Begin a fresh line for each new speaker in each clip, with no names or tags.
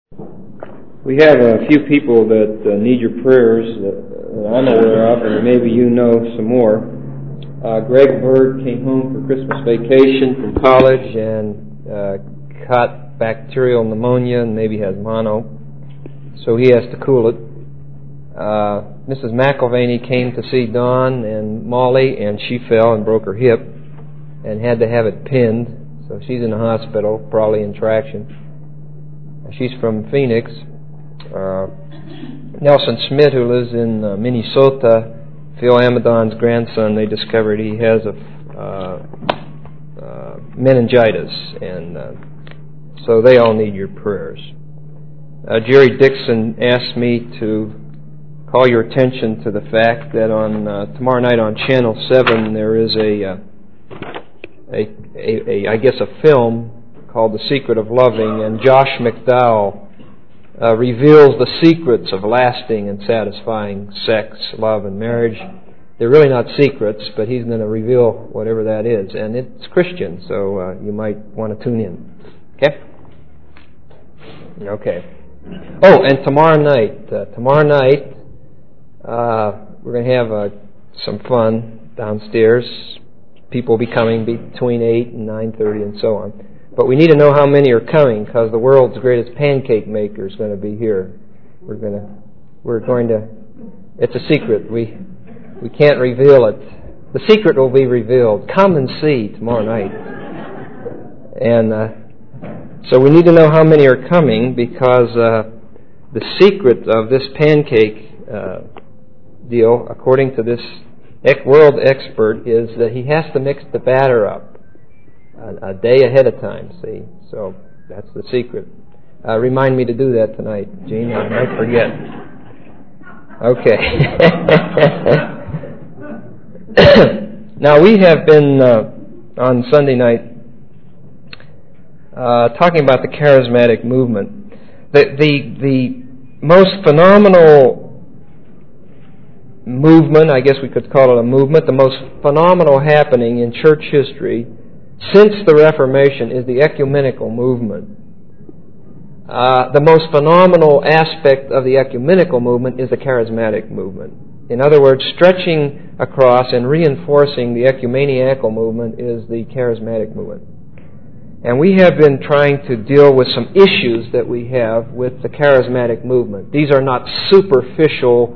We have a few people that need your prayers that I'm aware of, and maybe you know some more. Greg Bird came home for Christmas vacation from college and caught bacterial pneumonia and maybe has mono, so he has to cool it. Mrs. McIlvaney came to see Dawn and Molly, and she fell and broke her hip and had to have it pinned, so she's in the hospital, probably in traction. She's from Phoenix. Nelson Smith, who lives in Minnesota, Phil Amadon's grandson, they discovered he has a meningitis, and so they all need your prayers. Jerry Dixon asked me to call your attention to the fact that on tomorrow night on Channel 7 there is I guess a film called The Secret of Loving, and Josh McDowell reveals the secrets of lasting and satisfying sex, love, and marriage. They're really not secrets, but he's going to reveal whatever that is, and it's Christian, so you might want to tune in. Okay? Okay. Oh, and tomorrow night we're going to have some fun downstairs. People will be coming between 8 and 9:30 and so on. But we need to know how many are coming, because the world's greatest pancake maker is going to be here. We're going to. It's a secret. We can't reveal it. The secret will be revealed. Come and see tomorrow night. And so we need to know how many are coming, because the secret of this pancake deal, according to this world expert, is that he has to mix the batter up a day ahead of time, see? So that's the secret. Remind me to do that tonight, Gene. I might forget. Okay. Now, we have been, on Sunday night, talking about the charismatic movement. The most phenomenal movement, I guess we could call it a movement, the most phenomenal happening in church history since the Reformation is the ecumenical movement. The most phenomenal aspect of the ecumenical movement is the charismatic movement. In other words, stretching across and reinforcing the ecumeniacal movement is the charismatic movement. And we have been trying to deal with some issues that we have with the charismatic movement. These are not superficial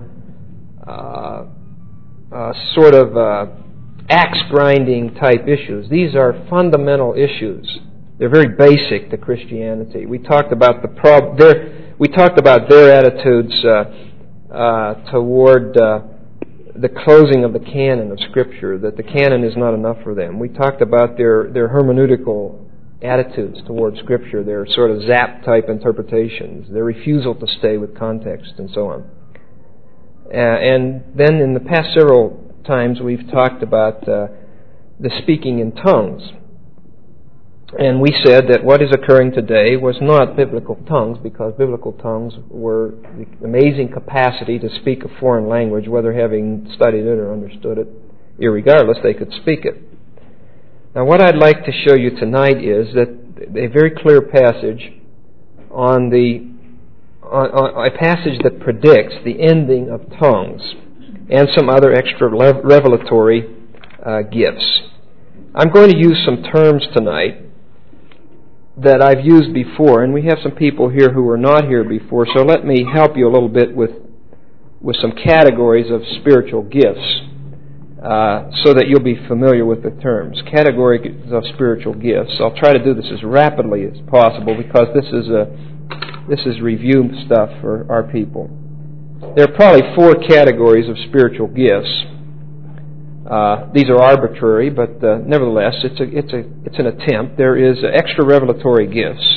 axe-grinding type issues. These are fundamental issues. They're very basic to Christianity. We talked about their attitudes toward the closing of the canon of Scripture, that the canon is not enough for them. We talked about their hermeneutical attitudes toward Scripture, their sort of zap-type interpretations, their refusal to stay with context, and so on. And then in the past several times we've talked about the speaking in tongues. And we said that what is occurring today was not biblical tongues, because biblical tongues were the amazing capacity to speak a foreign language, whether having studied it or understood it. Irregardless, they could speak it. Now, what I'd like to show you tonight is that a very clear passage on a passage that predicts the ending of tongues and some other extra revelatory gifts. I'm going to use some terms tonight that I've used before, and we have some people here who were not here before, so let me help you a little bit with some categories of spiritual gifts so that you'll be familiar with the terms. Categories of spiritual gifts. I'll try to do this as rapidly as possible, because this is review stuff for our people. There are probably 4 categories of spiritual gifts. These are arbitrary, but nevertheless, it's an attempt. There is extra revelatory gifts.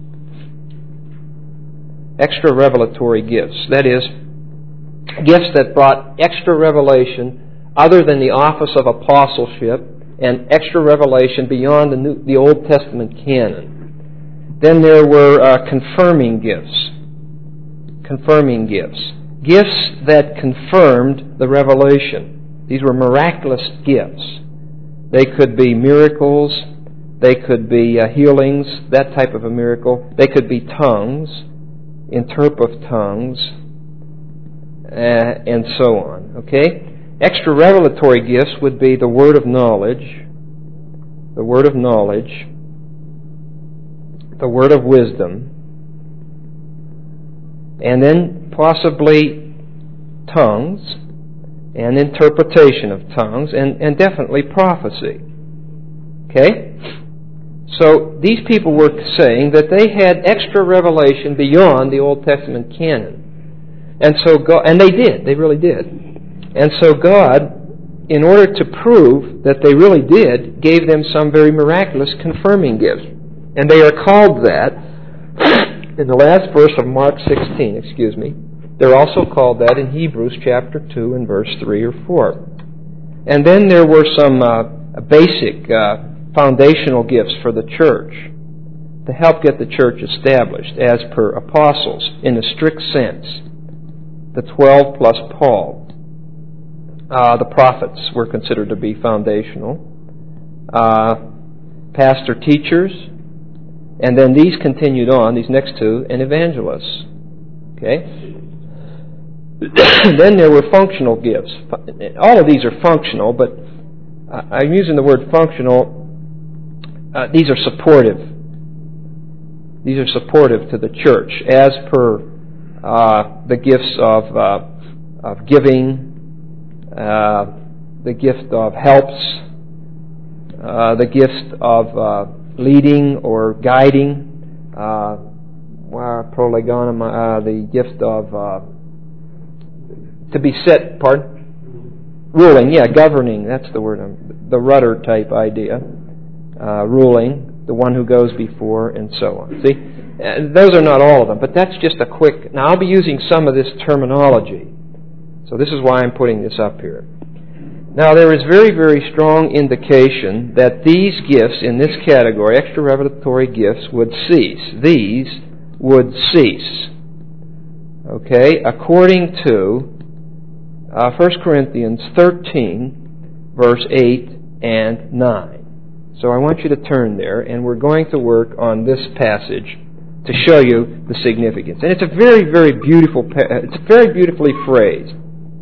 Extra revelatory gifts. That is, gifts that brought extra revelation other than the office of apostleship, and extra revelation beyond the Old Testament canon. Then there were confirming gifts. Confirming gifts. Gifts that confirmed the revelation. These were miraculous gifts. They could be miracles. They could be healings, that type of a miracle. They could be tongues. interpret tongues, and so on. Okay? Extra revelatory gifts would be the word of knowledge, the word of wisdom, and then possibly tongues, and interpretation of tongues, and definitely prophecy. Okay? So these people were saying that they had extra revelation beyond the Old Testament canon. And so God, and they did, they really did. And so God, in order to prove that they really did, gave them some very miraculous confirming gifts. And they are called that, in the last verse of Mark 16, they're also called that in Hebrews chapter 2 and verse 3 or 4. And then there were some basic foundational gifts for the church to help get the church established as per apostles in a strict sense. The 12 plus Paul. The prophets were considered to be foundational. Pastor teachers. And then these continued on, these next two, and evangelists. Okay? Then there were functional gifts. All of these are functional, but I'm using the word functional. These are supportive. These are supportive to the church, as per the gifts of giving, the gift of helps, the gift of leading or guiding, the gift of to be set, ruling, governing, that's the word, the rudder type idea, ruling, the one who goes before, and so on. See, those are not all of them, but that's just a quick. Now I'll be using some of this terminology, so this is why I'm putting this up here. Now there is very, very strong indication that these gifts in this category, extra revelatory gifts, would cease. These would cease. Okay, according to 1 Corinthians 13, verse 8 and 9. So I want you to turn there, and we're going to work on this passage to show you the significance. And it's a very, very beautiful, it's very beautifully phrased.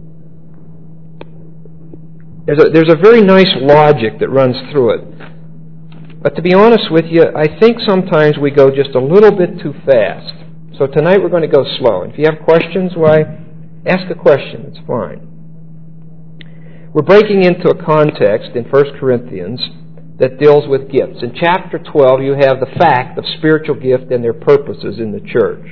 There's a very nice logic that runs through it. But to be honest with you, I think sometimes we go just a little bit too fast. So tonight we're going to go slow. And if you have questions, why, ask a question. It's fine. We're breaking into a context in 1 Corinthians that deals with gifts. In chapter 12, you have the fact of spiritual gift and their purposes in the church.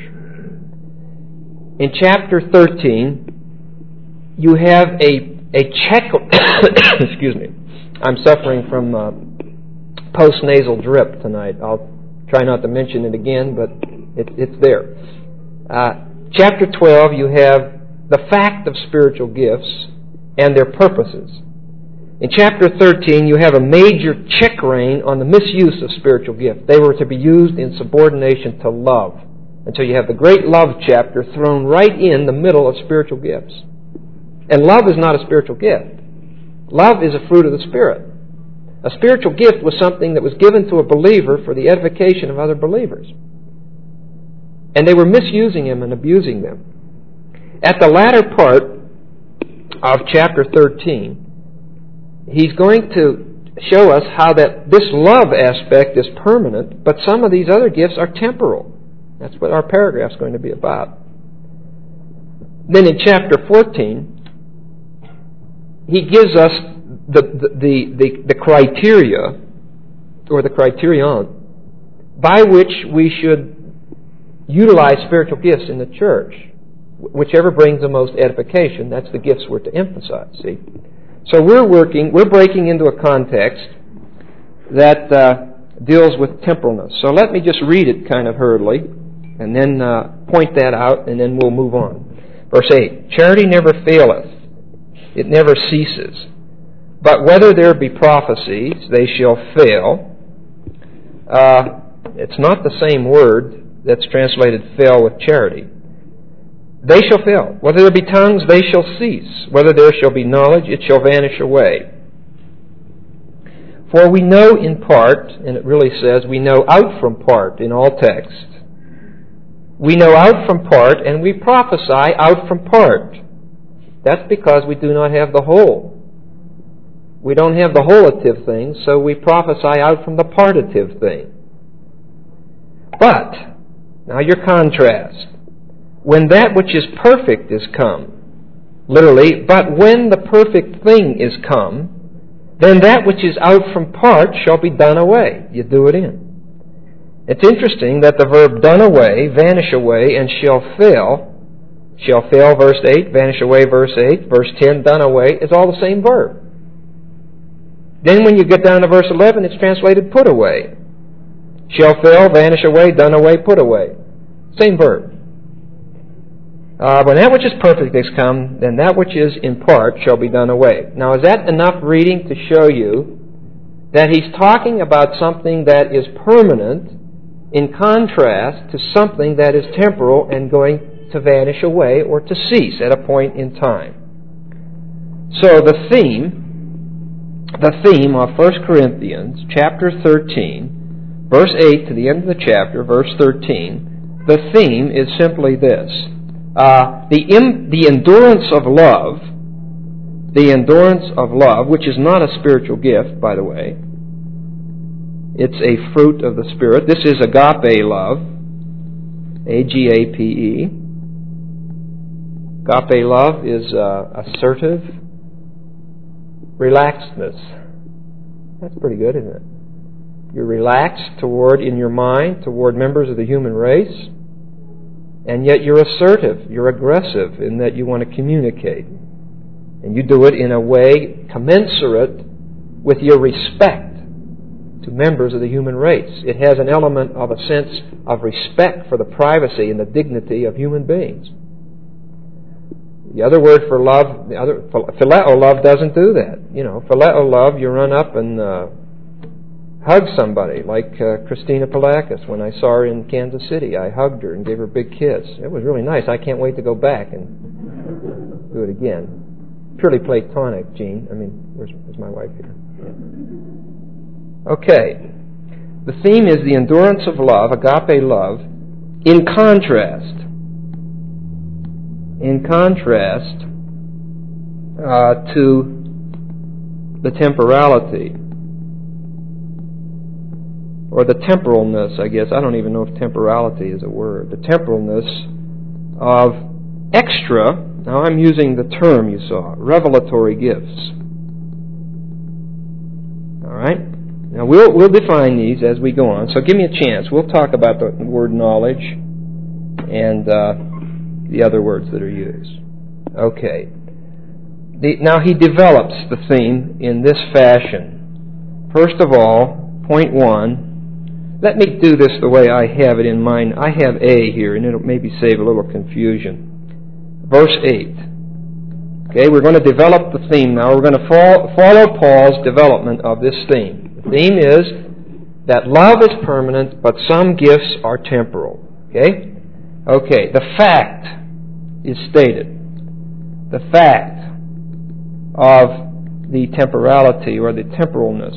In chapter 13, you have a check. Excuse me. I'm suffering from post-nasal drip tonight. I'll try not to mention it again, but it's there. Chapter 12, you have the fact of spiritual gifts and their purposes. In chapter 13, you have a major check rein on the misuse of spiritual gifts. They were to be used in subordination to love. And so you have the great love chapter thrown right in the middle of spiritual gifts. And love is not a spiritual gift. Love is a fruit of the Spirit. A spiritual gift was something that was given to a believer for the edification of other believers. And they were misusing them and abusing them. At the latter part of chapter 13, he's going to show us how that this love aspect is permanent, but some of these other gifts are temporal. That's what our paragraph's going to be about. Then in chapter 14, he gives us the criteria, or the criterion, by which we should utilize spiritual gifts in the church. Whichever brings the most edification, that's the gifts we're to emphasize, see? So we're breaking into a context that deals with temporalness. So let me just read it kind of hurriedly, and then point that out, and then we'll move on. Verse 8, charity never faileth. It never ceases. But whether there be prophecies, they shall fail. It's not the same word that's translated fail with charity. They shall fail. Whether there be tongues, they shall cease. Whether there shall be knowledge, it shall vanish away. For we know in part, and it really says we know out from part in all texts. We know out from part, and we prophesy out from part. That's because we do not have the whole. We don't have the wholative thing, so we prophesy out from the partitive thing. But, now your contrast. When that which is perfect is come, literally, but when the perfect thing is come, then that which is out from part shall be done away. You do it in. It's interesting that the verb done away, vanish away, and shall fail, verse 8, vanish away, verse 8, verse 10, done away, is all the same verb. Then when you get down to verse 11, it's translated put away. Shall fail, vanish away, done away, put away. Same verb. When that which is perfect is come, then that which is in part shall be done away. Now, is that enough reading to show you that he's talking about something that is permanent in contrast to something that is temporal and going to vanish away or to cease at a point in time? So the theme of 1 Corinthians chapter 13, verse 8 to the end of the chapter, verse 13, the theme is simply this. The endurance of love, which is not a spiritual gift, by the way. It's a fruit of the Spirit. This is agape love, A-G-A-P-E. Agape love is assertive relaxedness. That's pretty good, isn't it? You're relaxed in your mind toward members of the human race, and yet you're assertive, you're aggressive in that you want to communicate. And you do it in a way commensurate with your respect to members of the human race. It has an element of a sense of respect for the privacy and the dignity of human beings. The other word for love, phileo love, doesn't do that. Phileo love, you run up and hug somebody, like Christina Palakis. When I saw her in Kansas City, I hugged her and gave her a big kiss. It was really nice. I can't wait to go back and do it again. Purely platonic, Gene. Where's my wife here? Okay. The theme is the endurance of love, agape love, in contrast to the temporality, or the temporalness, I guess. I don't even know if temporality is a word. The temporalness of extra, now I'm using the term you saw, revelatory gifts. All right? Now we'll define these as we go on, so give me a chance. We'll talk about the word knowledge and the other words that are used. Okay. Now he develops the theme in this fashion. First of all, point 1, let me do this the way I have it in mind. I have A here, and it'll maybe save a little confusion. Verse 8. Okay, we're going to develop the theme now. We're going to follow Paul's development of this theme. The theme is that love is permanent, but some gifts are temporal. Okay? Okay, the fact is stated. The fact of the temporality or the temporalness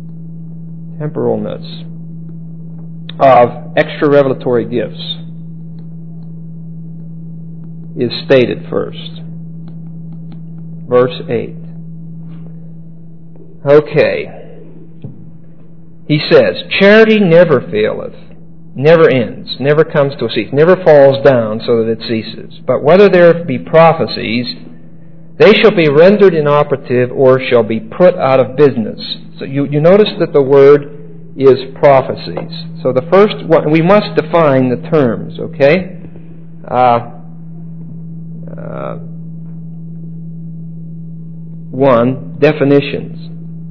of extra revelatory gifts is stated first. Verse 8. Okay. He says, charity never faileth, never ends, never comes to a cease, never falls down so that it ceases. But whether there be prophecies, they shall be rendered inoperative or shall be put out of business. So you notice that the word is prophecies. So the first one, we must define the terms, okay? One, definitions.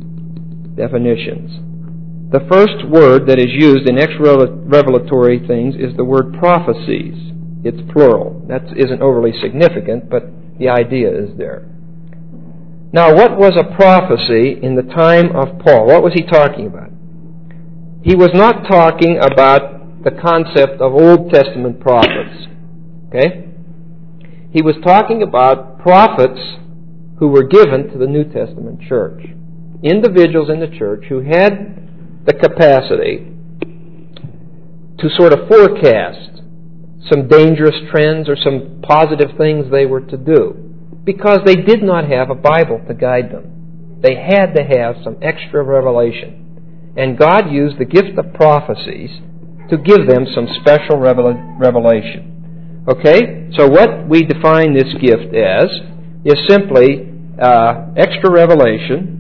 The first word that is used in extra-revelatory things is the word prophecies. It's plural. That isn't overly significant, but the idea is there. Now, what was a prophecy in the time of Paul? What was he talking about? He was not talking about the concept of Old Testament prophets. Okay? He was talking about prophets who were given to the New Testament church. Individuals in the church who had the capacity to sort of forecast some dangerous trends or some positive things they were to do, because they did not have a Bible to guide them. They had to have some extra revelation. And God used the gift of prophecies to give them some special revelation. Okay? So what we define this gift as is simply extra revelation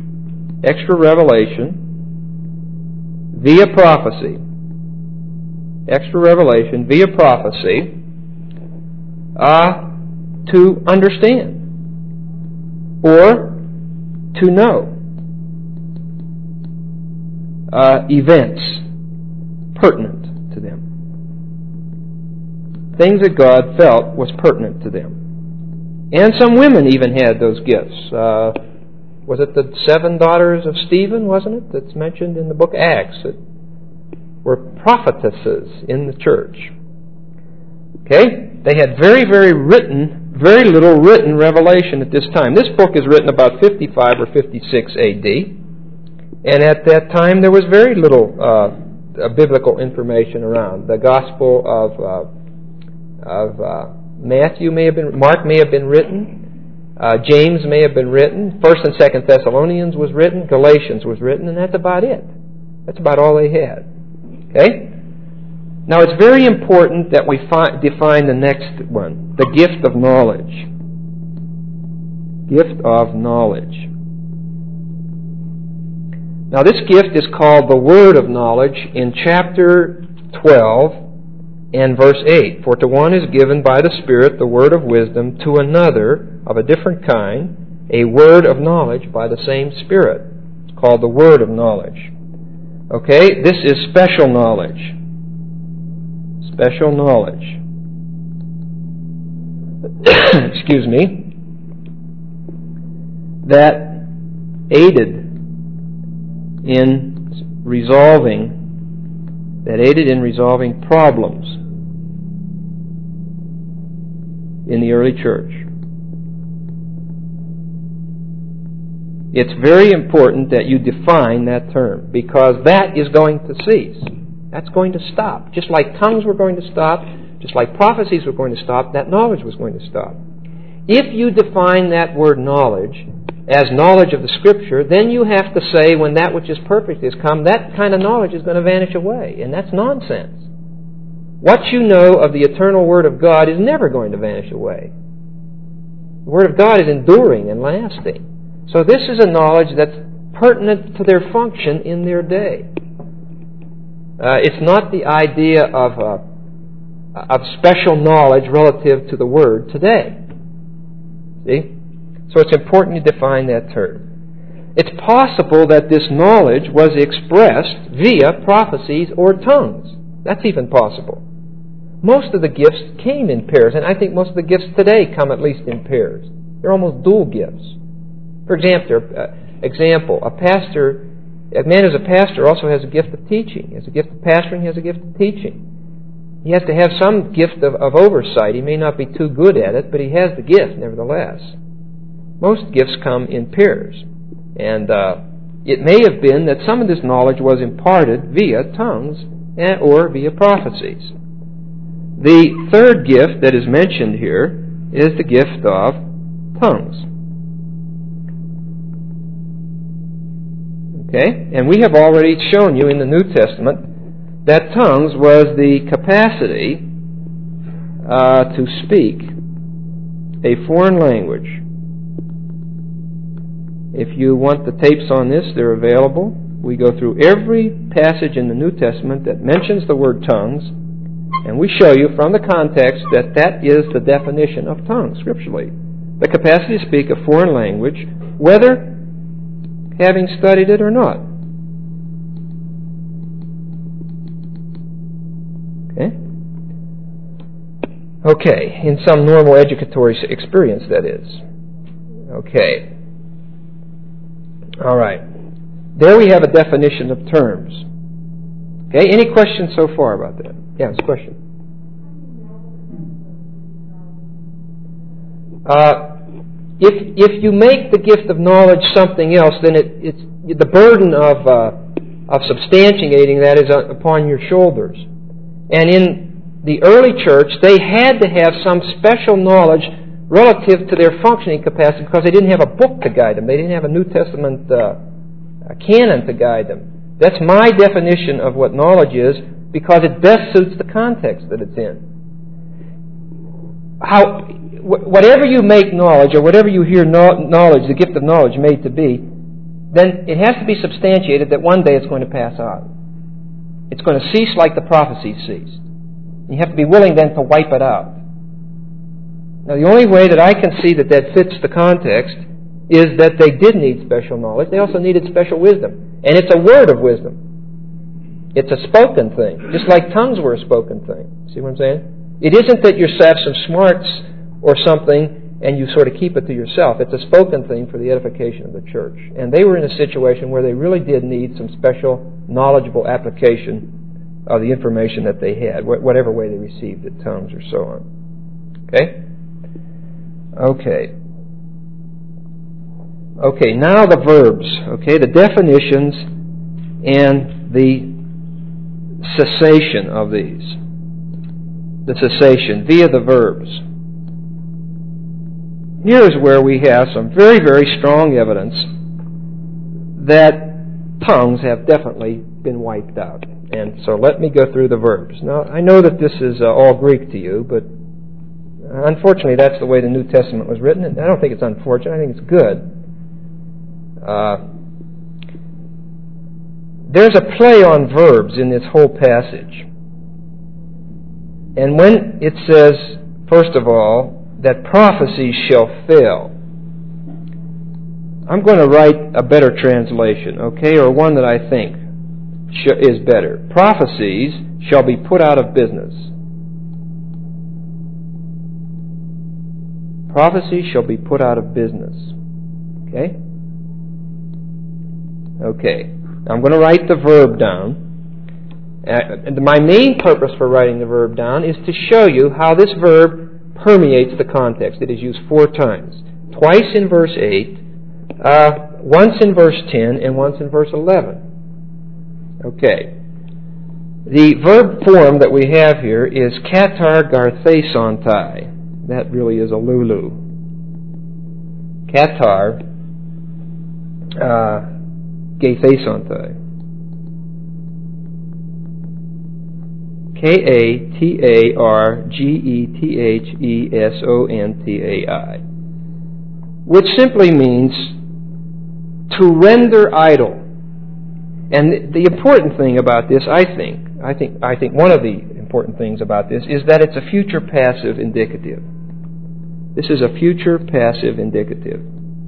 via prophecy. Extra revelation via prophecy to understand or to know events pertinent to them. Things that God felt was pertinent to them. And some women even had those gifts. Was it the 7 daughters of Stephen, wasn't it, that's mentioned in the book of Acts, that were prophetesses in the church? Okay? They had very little written revelation at this time. This book is written about 55 or 56 A.D., and at that time there was very little biblical information around. The Gospel of Matthew may have been, Mark may have been written, James may have been written, 1st and 2nd Thessalonians was written, Galatians was written, and that's about it. That's about all they had. Okay? Now it's very important that we define the next one, the gift of knowledge. Gift of knowledge. Now this gift is called the word of knowledge in chapter 12 and verse 8. For to one is given by the Spirit the word of wisdom, to another of a different kind a word of knowledge by the same Spirit. It's called the word of knowledge. Okay, this is special knowledge. Special knowledge. Excuse me. That aided in resolving problems in the early church. It's very important that you define that term, because that is going to cease. That's going to stop. Just like tongues were going to stop, just like prophecies were going to stop, that knowledge was going to stop. If you define that word knowledge as knowledge of the Scripture, then you have to say when that which is perfect is come, that kind of knowledge is going to vanish away. And that's nonsense. What you know of the eternal Word of God is never going to vanish away. The Word of God is enduring and lasting. So this is a knowledge that's pertinent to their function in their day. It's not the idea of special knowledge relative to the Word today. See? So it's important you define that term. It's possible that this knowledge was expressed via prophecies or tongues. That's even possible. Most of the gifts came in pairs, and I think most of the gifts today come at least in pairs. They're almost dual gifts. For example, a man who's a pastor also has a gift of teaching. He has a gift of pastoring, he has a gift of teaching. He has to have some gift of oversight. He may not be too good at it, but he has the gift nevertheless. Most gifts come in pairs. And it may have been that some of this knowledge was imparted via tongues or via prophecies. The third gift that is mentioned here is the gift of tongues. Okay? And we have already shown you in the New Testament that tongues was the capacity to speak a foreign language. If you want the tapes on this, they're available. We go through every passage in the New Testament that mentions the word tongues, and we show you from the context that that is the definition of tongues, scripturally. The capacity to speak a foreign language, whether having studied it or not. Okay, in some normal educatory experience, that is. Okay. All right. There we have a definition of terms. Okay, any questions so far about that? Yeah, it's a question. If you make the gift of knowledge something else, then it's the burden of substantiating that is upon your shoulders. And the early church, they had to have some special knowledge relative to their functioning capacity because they didn't have a book to guide them. They didn't have a New Testament canon to guide them. That's my definition of what knowledge is because it best suits the context that it's in. Whatever you make knowledge or whatever you hear knowledge, the gift of knowledge made to be, then it has to be substantiated that one day it's going to pass out. It's going to cease like the prophecy ceased. You have to be willing then to wipe it out. Now the only way that I can see that fits the context is that they did need special knowledge. They also needed special wisdom. And it's a word of wisdom. It's a spoken thing. Just like tongues were a spoken thing. See what I'm saying? It isn't that you have some smarts or something and you sort of keep it to yourself. It's a spoken thing for the edification of the church. And they were in a situation where they really did need some special knowledgeable application of the information that they had, whatever way they received it, tongues or so on. Okay? Okay, now the verbs. Okay, the definitions and the cessation of these. The cessation via the verbs. Here's where we have some very, very strong evidence that tongues have definitely been wiped out. And so let me go through the verbs. Now, I know that this is all Greek to you, but unfortunately that's the way the New Testament was written. And I don't think it's unfortunate. I think it's good. There's a play on verbs in this whole passage. And when it says, first of all, that prophecies shall fail, I'm going to write a better translation, okay, or one that I think is better. Prophecies shall be put out of business. Prophecies shall be put out of business. Okay? Okay. I'm going to write the verb down. My main purpose for writing the verb down is to show you how this verb permeates the context. It is used 4 times. Twice in verse 8, once in verse 10, and once in verse 11. Okay. The verb form that we have here is katar garthesontai. That really is a lulu. Katar garthesontai. Katargethesontai, which simply means to render idle. And the important thing about this, I think one of the important things about this is that it's a future passive indicative. This is a future passive indicative.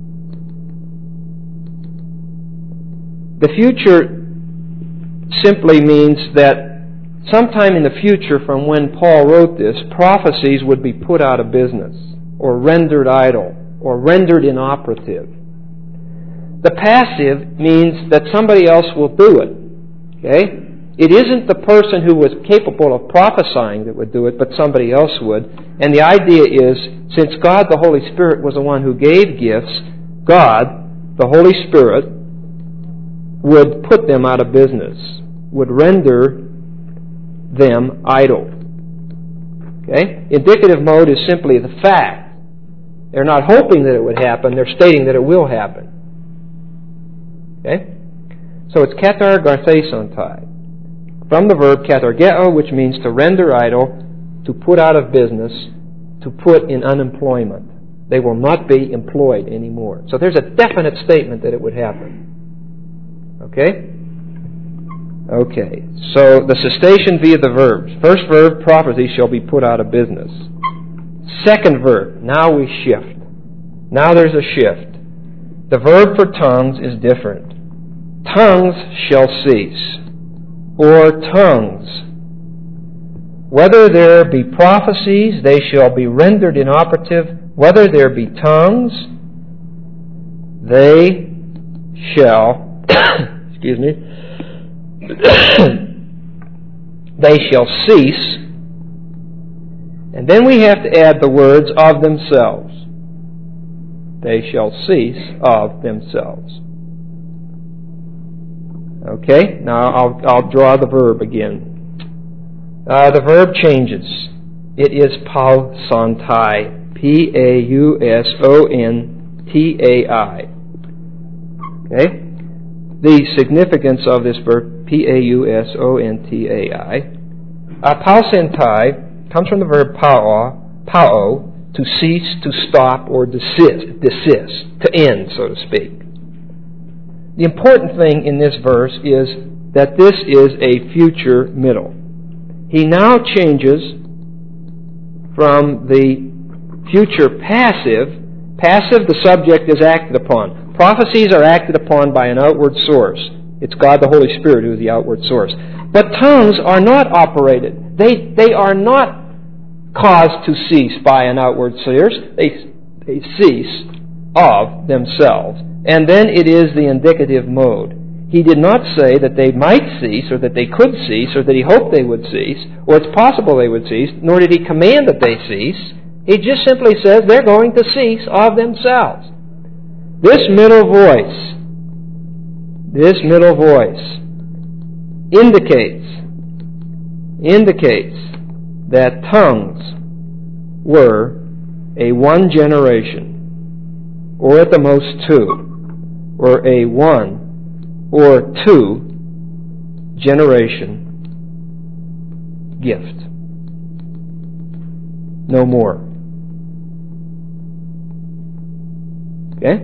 The future simply means that sometime in the future from when Paul wrote this, prophecies would be put out of business, or rendered idle, or rendered inoperative. The passive means that somebody else will do it. Okay? It isn't the person who was capable of prophesying that would do it, but somebody else would. And the idea is, since God the Holy Spirit was the one who gave gifts, God, the Holy Spirit, would put them out of business, would render them idle. Okay? Indicative mode is simply the fact. They're not hoping that it would happen, they're stating that it will happen. Okay? So it's katar garthesontai. From the verb katargeo, which means to render idle, to put out of business, to put in unemployment. They will not be employed anymore. So there's a definite statement that it would happen. Okay? Okay, so the cessation via the verbs. First verb, prophecy shall be put out of business. Second verb, now we shift. Now there's a shift. The verb for tongues is different. Tongues shall cease, or tongues. Whether there be prophecies, they shall be rendered inoperative. Whether there be tongues, they shall, excuse me, they shall cease. And then we have to add the words of themselves. They shall cease of themselves. Okay, now I'll draw the verb again. The verb changes. It is pausontai. Pausontai. Okay? The significance of this verb, pausontai. Pausentai comes from the verb pao, to cease, to stop, or desist, to end, so to speak. The important thing in this verse is that this is a future middle. He now changes from the future passive, the subject is acted upon. Prophecies are acted upon by an outward source. It's God the Holy Spirit who is the outward source. But tongues are not operated. They are not caused to cease by an outward source. They cease of themselves. And then it is the indicative mode. He did not say that they might cease, or that they could cease, or that he hoped they would cease, or it's possible they would cease, nor did he command that they cease. He just simply says they're going to cease of themselves. This middle voice indicates that tongues were a one generation, or at the most two, or a one or two generation gift. No more. Okay?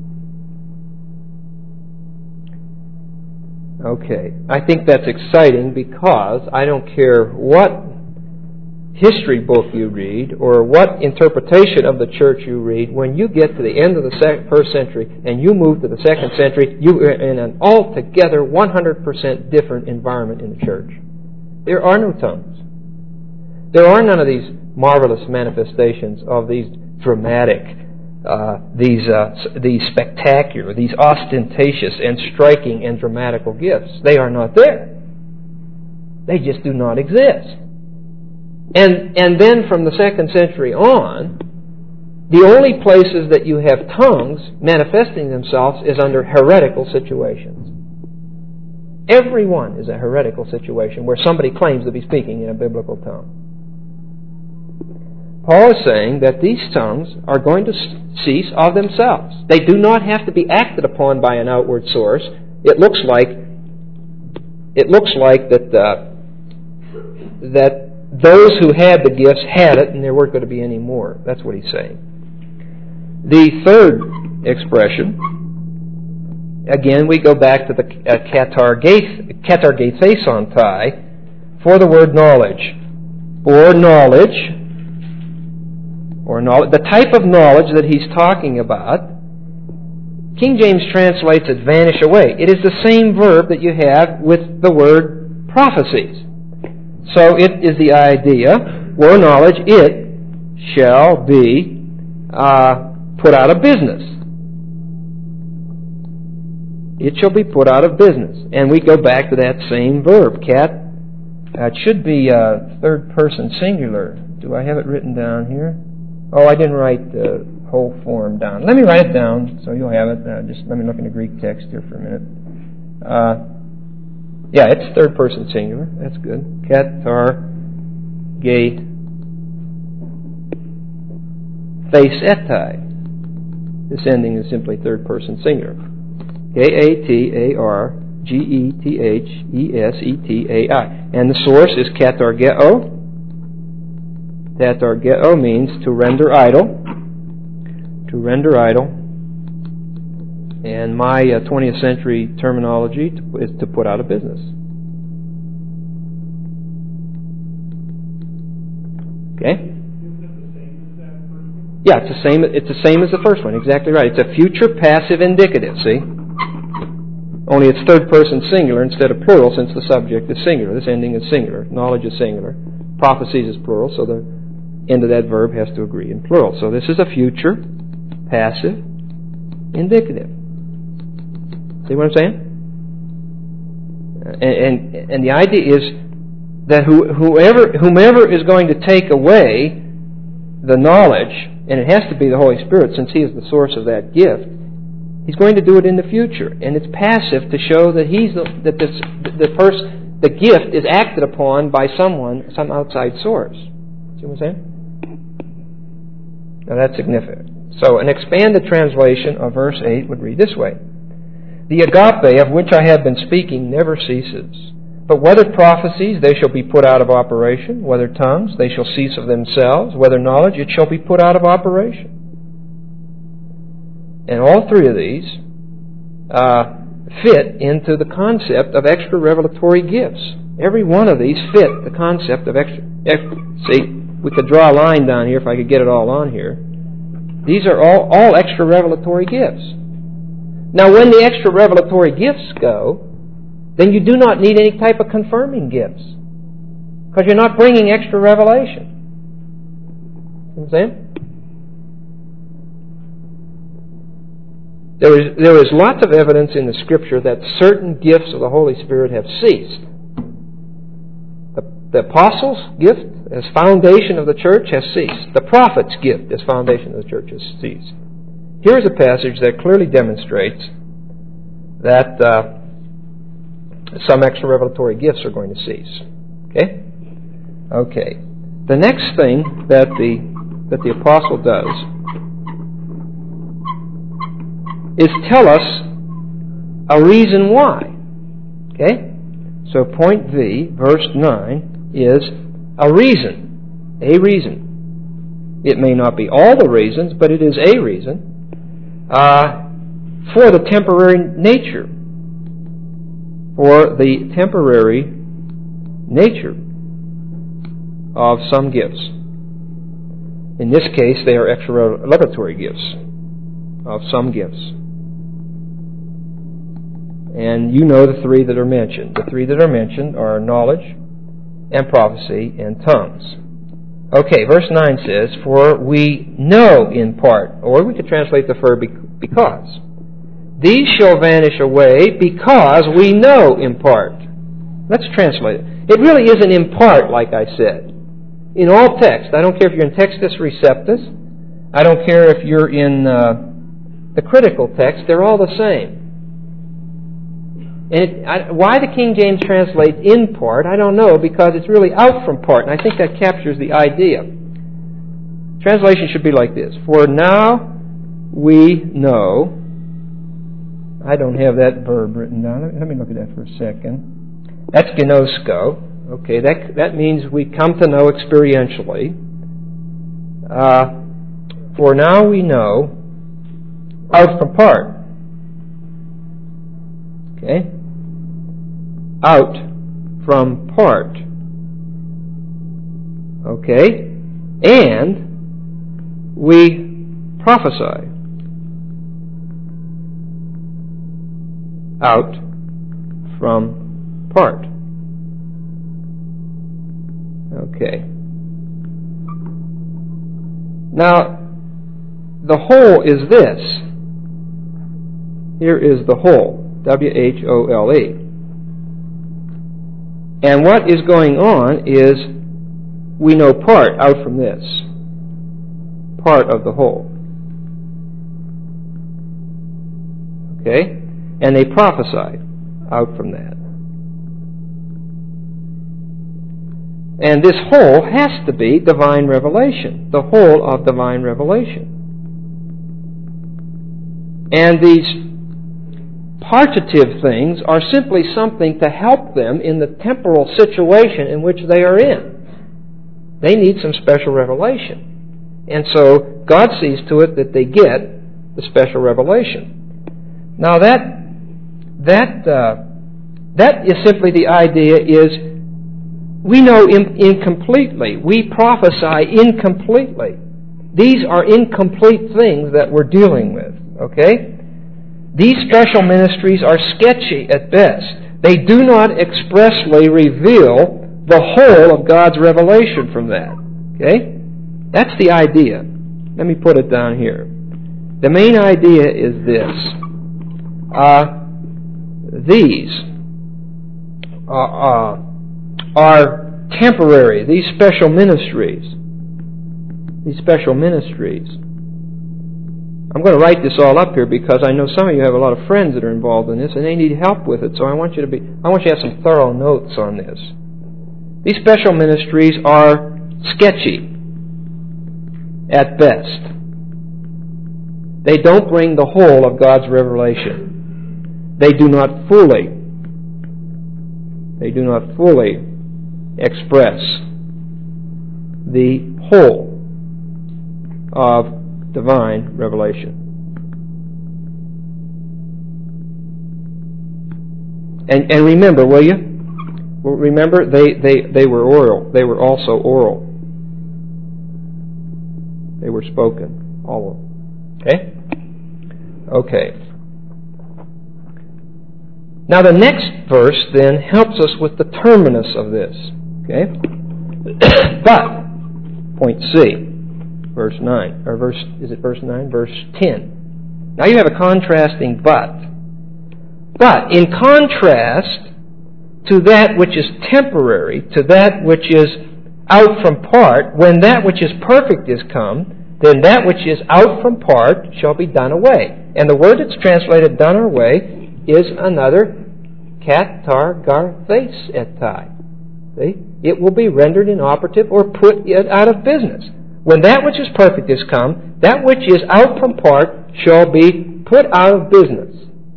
Okay. I think that's exciting because I don't care what history book you read or what interpretation of the church you read, when you get to the end of the first century and you move to the second century, you are in an altogether 100% different environment in the church. There are no tongues. There are none of these marvelous manifestations of these dramatic, these spectacular, these ostentatious and striking and dramatical gifts. They are not there. They just do not exist. And then from the second century on, the only places that you have tongues manifesting themselves is under heretical situations. Every one is a heretical situation where somebody claims to be speaking in a biblical tongue. Paul is saying that these tongues are going to cease of themselves. They do not have to be acted upon by an outward source. It looks like that those who had the gifts had it, and there weren't going to be any more. That's what he's saying. The third expression, again, we go back to the katargathesontai for the word knowledge, or knowledge. The type of knowledge that he's talking about, King James translates it vanish away. It is the same verb that you have with the word prophecies. So it is the idea, or knowledge, it shall be put out of business. It shall be put out of business. And we go back to that same verb, it should be third person singular. Do I have it written down here? Oh, I didn't write the whole form down. Let me write it down so you'll have it. Just let me look in the Greek text here for a minute. Yeah, it's third person singular. That's good. Katargathesontai. This ending is simply third person singular. Katargethesetai. And the source is katargeo. Katargeo means to render idle. To render idle. And my 20th century terminology is to put out of business. Okay? Yeah, it's the same as the first one. Exactly right. It's a future passive indicative, see? Only it's third person singular instead of plural, since the subject is singular. This ending is singular. Knowledge is singular. Prophecies is plural, so the end of that verb has to agree in plural. So this is a future passive indicative. See what I'm saying? And the idea is that whomever is going to take away the knowledge, and it has to be the Holy Spirit since He is the source of that gift, He's going to do it in the future. And it's passive to show that the gift is acted upon by someone, some outside source. See what I'm saying? Now that's significant. So an expanded translation of verse 8 would read this way. The agape of which I have been speaking never ceases. But whether prophecies, they shall be put out of operation. Whether tongues, they shall cease of themselves. Whether knowledge, it shall be put out of operation. And all three of these fit into the concept of extra revelatory gifts. Every one of these fit the concept of extra. See, we could draw a line down here if I could get it all on here. These are all extra revelatory gifts. Now, when the extra revelatory gifts go, then you do not need any type of confirming gifts, because you're not bringing extra revelation. You know what I'm saying? There is lots of evidence in the Scripture that certain gifts of the Holy Spirit have ceased. The apostles' gift as foundation of the church has ceased. The prophet's gift as foundation of the church has ceased. Here's a passage that clearly demonstrates that some extra revelatory gifts are going to cease. Okay. The next thing that the apostle does is tell us a reason why. Okay? So point V, verse 9, is a reason. A reason. It may not be all the reasons, but it is a reason for the temporary nature. For the temporary nature of some gifts. In this case, they are extra revelatory gifts of some gifts. And you know the three that are mentioned. The three that are mentioned are knowledge and prophecy and tongues. Okay, verse 9 says, for we know in part, or we could translate the verb because. These shall vanish away because we know in part. Let's translate it. It really isn't in part, like I said. In all text, I don't care if you're in Textus Receptus, I don't care if you're in the critical text, they're all the same. And why the King James translates in part, I don't know, because it's really out from part, and I think that captures the idea. Translation should be like this. For now we know. I don't have that verb written down. Let me look at that for a second. That's gnosko. Okay, that means we come to know experientially. For now we know out from part. Okay? Out from part. Okay? And we prophesy. Out from part. Okay. Now, the whole is this. Here is the whole. W-H-O-L-E. And what is going on is we know part out from this. Part of the whole. Okay? And they prophesied out from that. And this whole has to be divine revelation. The whole of divine revelation. And these partitive things are simply something to help them in the temporal situation in which they are in. They need some special revelation. And so God sees to it that they get the special revelation. Now that is simply the idea is we know incompletely. We prophesy incompletely. These are incomplete things that we're dealing with. Okay? These special ministries are sketchy at best. They do not expressly reveal the whole of God's revelation from that. Okay? That's the idea. Let me put it down here. The main idea is this. These are temporary. These special ministries I'm going to write this all up here because I know some of you have a lot of friends that are involved in this and they need help with it. So I want you to have some thorough notes on this. These special ministries are sketchy at best. They don't bring the whole of God's revelation. They do not fully express the whole of divine revelation. And remember, will you? Remember, they were oral. They were also oral. They were spoken. All of them. Okay? Okay. Now the next verse then helps us with the terminus of this. Okay? But, point C, verse 9, or is it verse 9? Verse 10. Now you have a contrasting but. But in contrast to that which is temporary, to that which is out from part, when that which is perfect is come, then that which is out from part shall be done away. And the word that's translated done away is another katargarthesetai. See? It will be rendered inoperative or put out of business. When that which is perfect is come, that which is out from part shall be put out of business.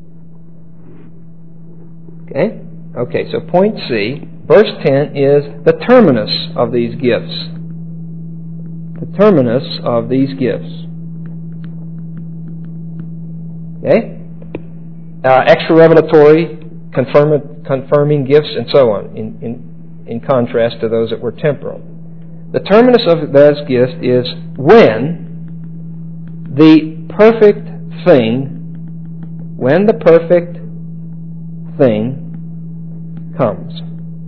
Okay? Okay, so point C, verse 10 is the terminus of these gifts. The terminus of these gifts. Okay? Extra revelatory, confirming gifts, and so on, in contrast to those that were temporal. The terminus of those gifts is when the perfect thing comes.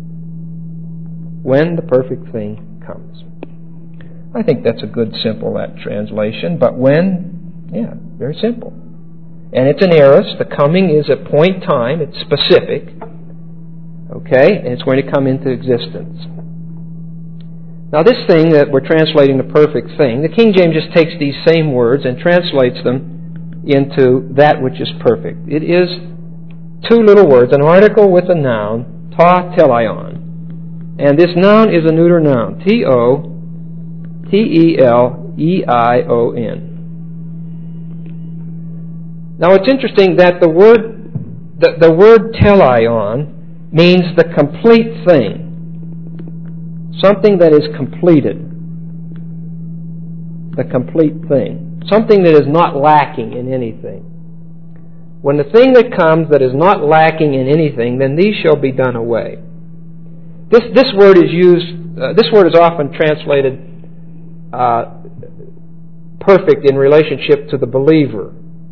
When the perfect thing comes. I think that's a good, simple translation, but when, very simple. And it's an aorist. The coming is a point time. It's specific. Okay? And it's going to come into existence. Now this thing that we're translating the perfect thing, the King James just takes these same words and translates them into that which is perfect. It is two little words, an article with a noun, ta teleon. And this noun is a neuter noun, T-O-T-E-L-E-I-O-N. Now it's interesting that the word teleon means the complete thing. Something that is completed. The complete thing. Something that is not lacking in anything. When the thing that comes that is not lacking in anything, then these shall be done away. This word is used. This word is often translated perfect in relationship to the believer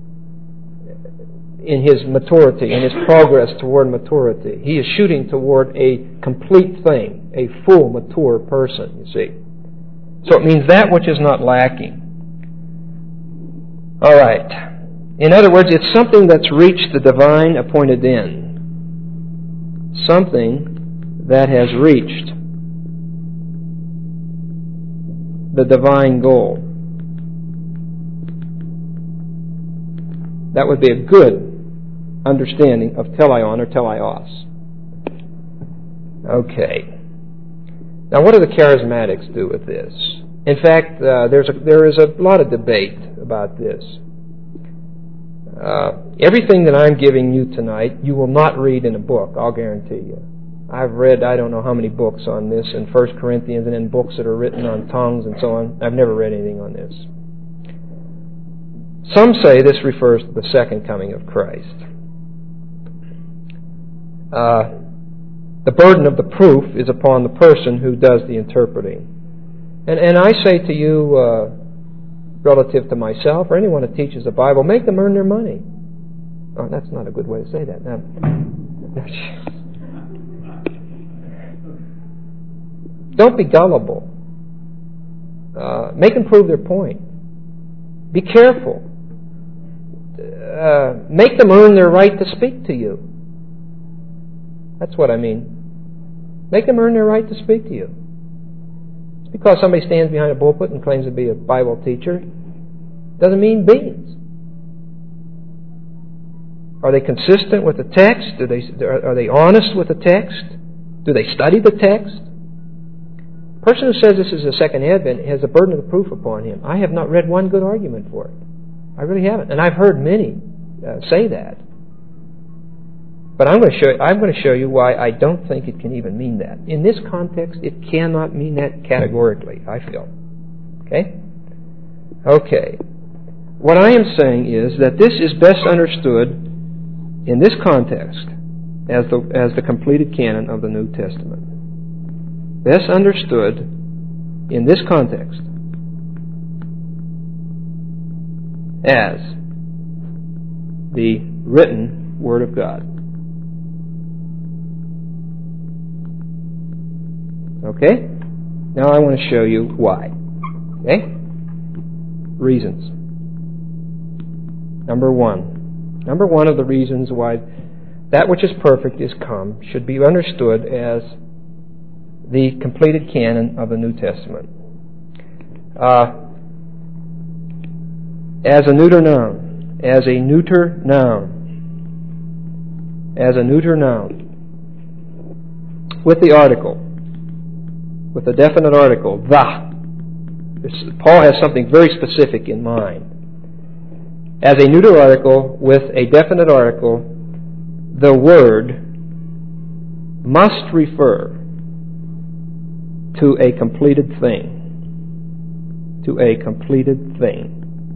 in his maturity, in his progress toward maturity. He is shooting toward a complete thing, a full, mature person, you see. So it means that which is not lacking. All right. In other words, it's something that's reached the divine appointed end. Something that has reached the divine goal. That would be a good understanding of teleon or teleos. Okay. Now, what do the charismatics do with this? In fact, there is a lot of debate about this. Everything that I'm giving you tonight, you will not read in a book, I'll guarantee you. I've read I don't know how many books on this in 1 Corinthians and in books that are written on tongues and so on. I've never read anything on this. Some say this refers to the second coming of Christ. The burden of the proof is upon the person who does the interpreting. And I say to you, relative to myself or anyone that teaches the Bible, make them earn their money. Oh, that's not a good way to say that. Now, don't be gullible. Make them prove their point. Be careful. Make them earn their right to speak to you. That's what I mean. Make them earn their right to speak to you. It's because somebody stands behind a pulpit and claims to be a Bible teacher doesn't mean beans. Are they consistent with the text? Are they honest with the text? Do they study the text? A person who says this is a second advent has a burden of proof upon him. I have not read one good argument for it. I really haven't. And I've heard many say that. But I'm going to show you why I don't think it can even mean that. In this context, it cannot mean that categorically, I feel. Okay? Okay. What I am saying is that this is best understood in this context as the completed canon of the New Testament. Best understood in this context as the written Word of God. Okay? Now I want to show you why. Okay? Reasons. Number one of the reasons why that which is perfect is come should be understood as the completed canon of the New Testament. As a neuter noun. As a neuter noun. As a neuter noun. With the article. With a definite article, the. Paul has something very specific in mind. As a neuter article with a definite article, the word must refer to a completed thing. To a completed thing.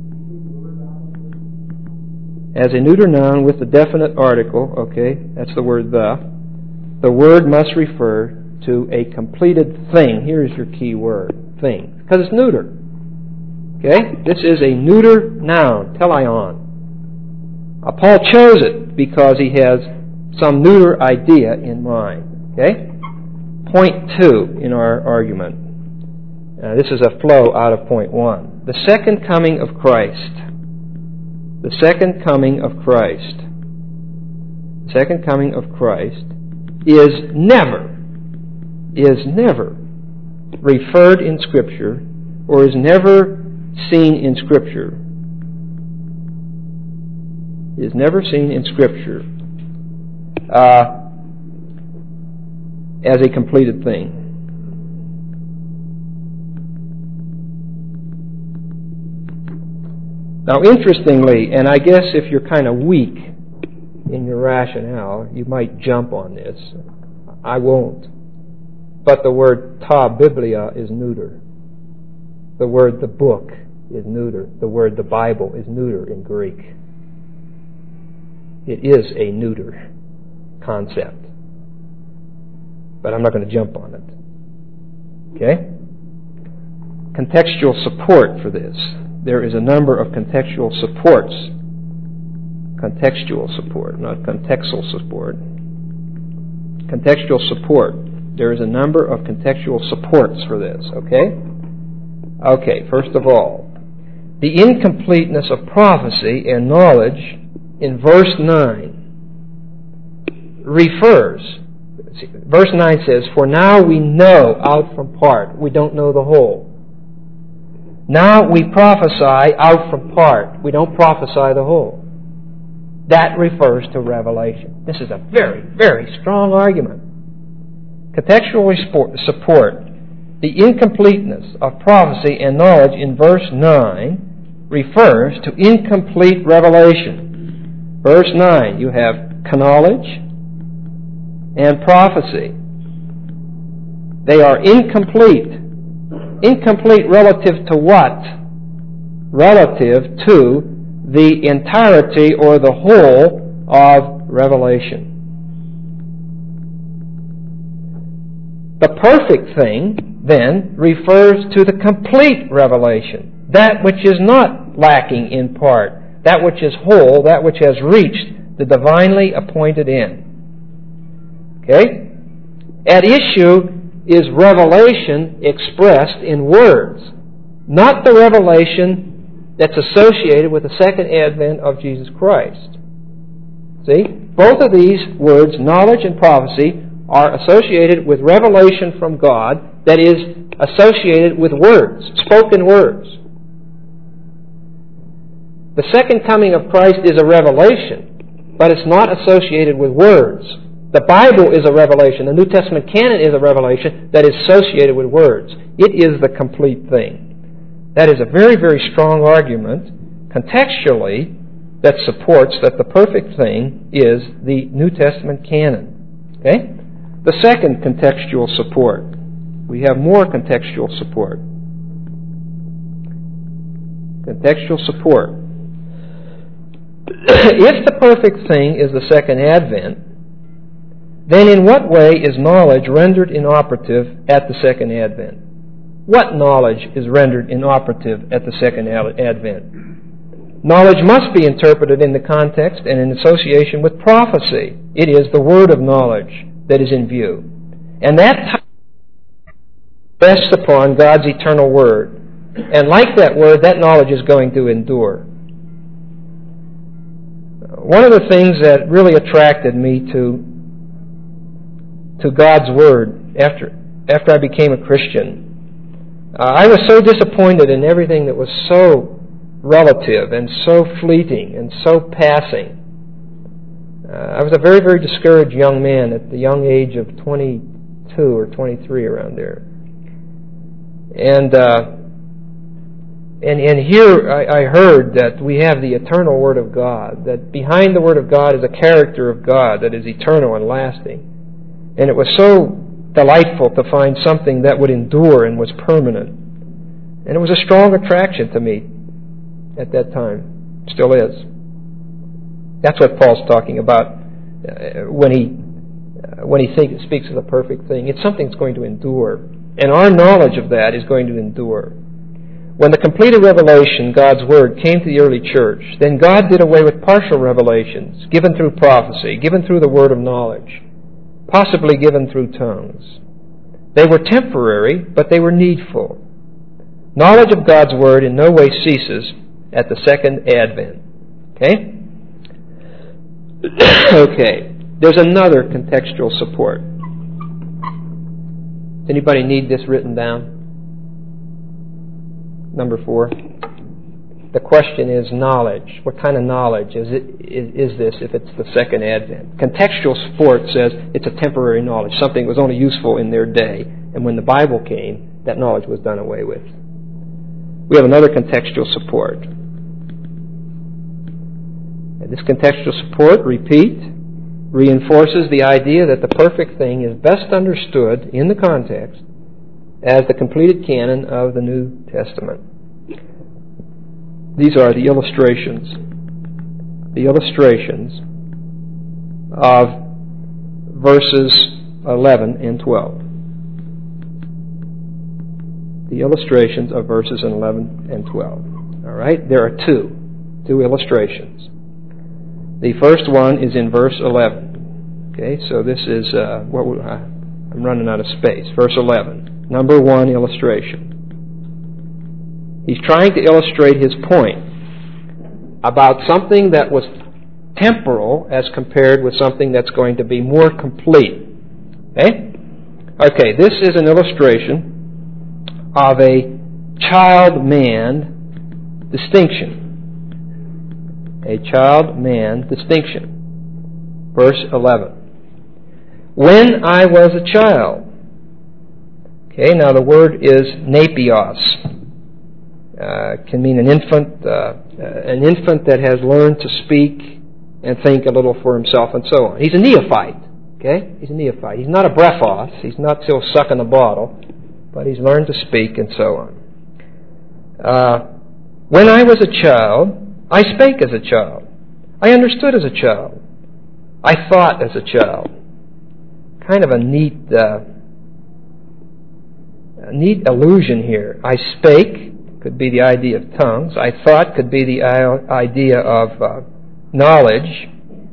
As a neuter noun with a definite article, okay, that's the word the word must refer to a completed thing. Here's your key word, thing. Because it's neuter. Okay? This is a neuter noun, teleon. Paul chose it because he has some neuter idea in mind. Okay? Point 2 in our argument. This is a flow out of point 1. The second coming of Christ. The second coming of Christ. The second coming of Christ is never referred in Scripture or is never seen in Scripture. Is never seen in Scripture as a completed thing. Now, interestingly, and I guess if you're kind of weak in your rationale, you might jump on this. I won't. But the word ta biblia is neuter. The word the book is neuter. The word the Bible is neuter in Greek. It is a neuter concept. But I'm not going to jump on it. Okay? Contextual support for this. There is a number of contextual supports. Contextual support, not contextual support. Contextual support. There is a number of contextual supports for this, okay? Okay, first of all, the incompleteness of prophecy and knowledge in verse 9 refers. Verse 9 says, "For now we know out from part." We don't know the whole. Now we prophesy out from part. We don't prophesy the whole. That refers to revelation. This is a very, very strong argument. Contextually support the incompleteness of prophecy and knowledge in verse 9 refers to incomplete revelation. Verse 9, you have knowledge and prophecy. They are incomplete. Incomplete relative to what? Relative to the entirety or the whole of revelation. The perfect thing, then, refers to the complete revelation. That which is not lacking in part. That which is whole, that which has reached the divinely appointed end. Okay? At issue is revelation expressed in words, not the revelation that's associated with the second advent of Jesus Christ. See? Both of these words, knowledge and prophecy, are associated with revelation from God that is associated with words, spoken words. The second coming of Christ is a revelation, but it's not associated with words. The Bible is a revelation. The New Testament canon is a revelation that is associated with words. It is the complete thing. That is a very, very strong argument, contextually, that supports that the perfect thing is the New Testament canon. Okay? The second contextual support. We have more contextual support. Contextual support. If the perfect thing is the second advent, then in what way is knowledge rendered inoperative at the second advent? What knowledge is rendered inoperative at the second advent? Knowledge must be interpreted in the context and in association with prophecy. It is the word of knowledge that is in view. And that rests upon God's eternal word. And like that word, that knowledge is going to endure. One of the things that really attracted me to God's word after I became a Christian, I was so disappointed in everything that was so relative and so fleeting and so passing. I was a very, very discouraged young man at the young age of 22 or 23, around there. And here I heard that we have the eternal Word of God, that behind the Word of God is a character of God that is eternal and lasting. And it was so delightful to find something that would endure and was permanent. And it was a strong attraction to me at that time. Still is. That's what Paul's talking about when he speaks of the perfect thing. It's something that's going to endure. And our knowledge of that is going to endure. When the completed revelation, God's Word, came to the early church, then God did away with partial revelations, given through prophecy, given through the word of knowledge, possibly given through tongues. They were temporary, but they were needful. Knowledge of God's Word in no way ceases at the second advent. Okay? Okay. There's another contextual support. Does anybody need this written down? Number 4. The question is knowledge. What kind of knowledge is this if it's the second advent? Contextual support says it's a temporary knowledge, something that was only useful in their day. And when the Bible came, that knowledge was done away with. We have another contextual support. And this contextual support, reinforces the idea that the perfect thing is best understood in the context as the completed canon of the New Testament. These are the illustrations of verses 11 and 12. The illustrations of verses 11 and 12. All right? There are two illustrations. The first one is in verse 11. Okay, so this is I'm running out of space. Verse 11. Number 1 illustration. He's trying to illustrate his point about something that was temporal as compared with something that's going to be more complete. Okay, this is an illustration of a child-man distinction. A child-man distinction. Verse 11. When I was a child. Okay, now the word is nepios. Can mean an infant that has learned to speak and think a little for himself and so on. He's a neophyte. Okay, he's a neophyte. He's not a brephos. He's not still sucking a bottle, but he's learned to speak and so on. When I was a child, I spake as a child. I understood as a child. I thought as a child. Kind of a neat allusion here. I spake could be the idea of tongues. I thought could be the idea of knowledge.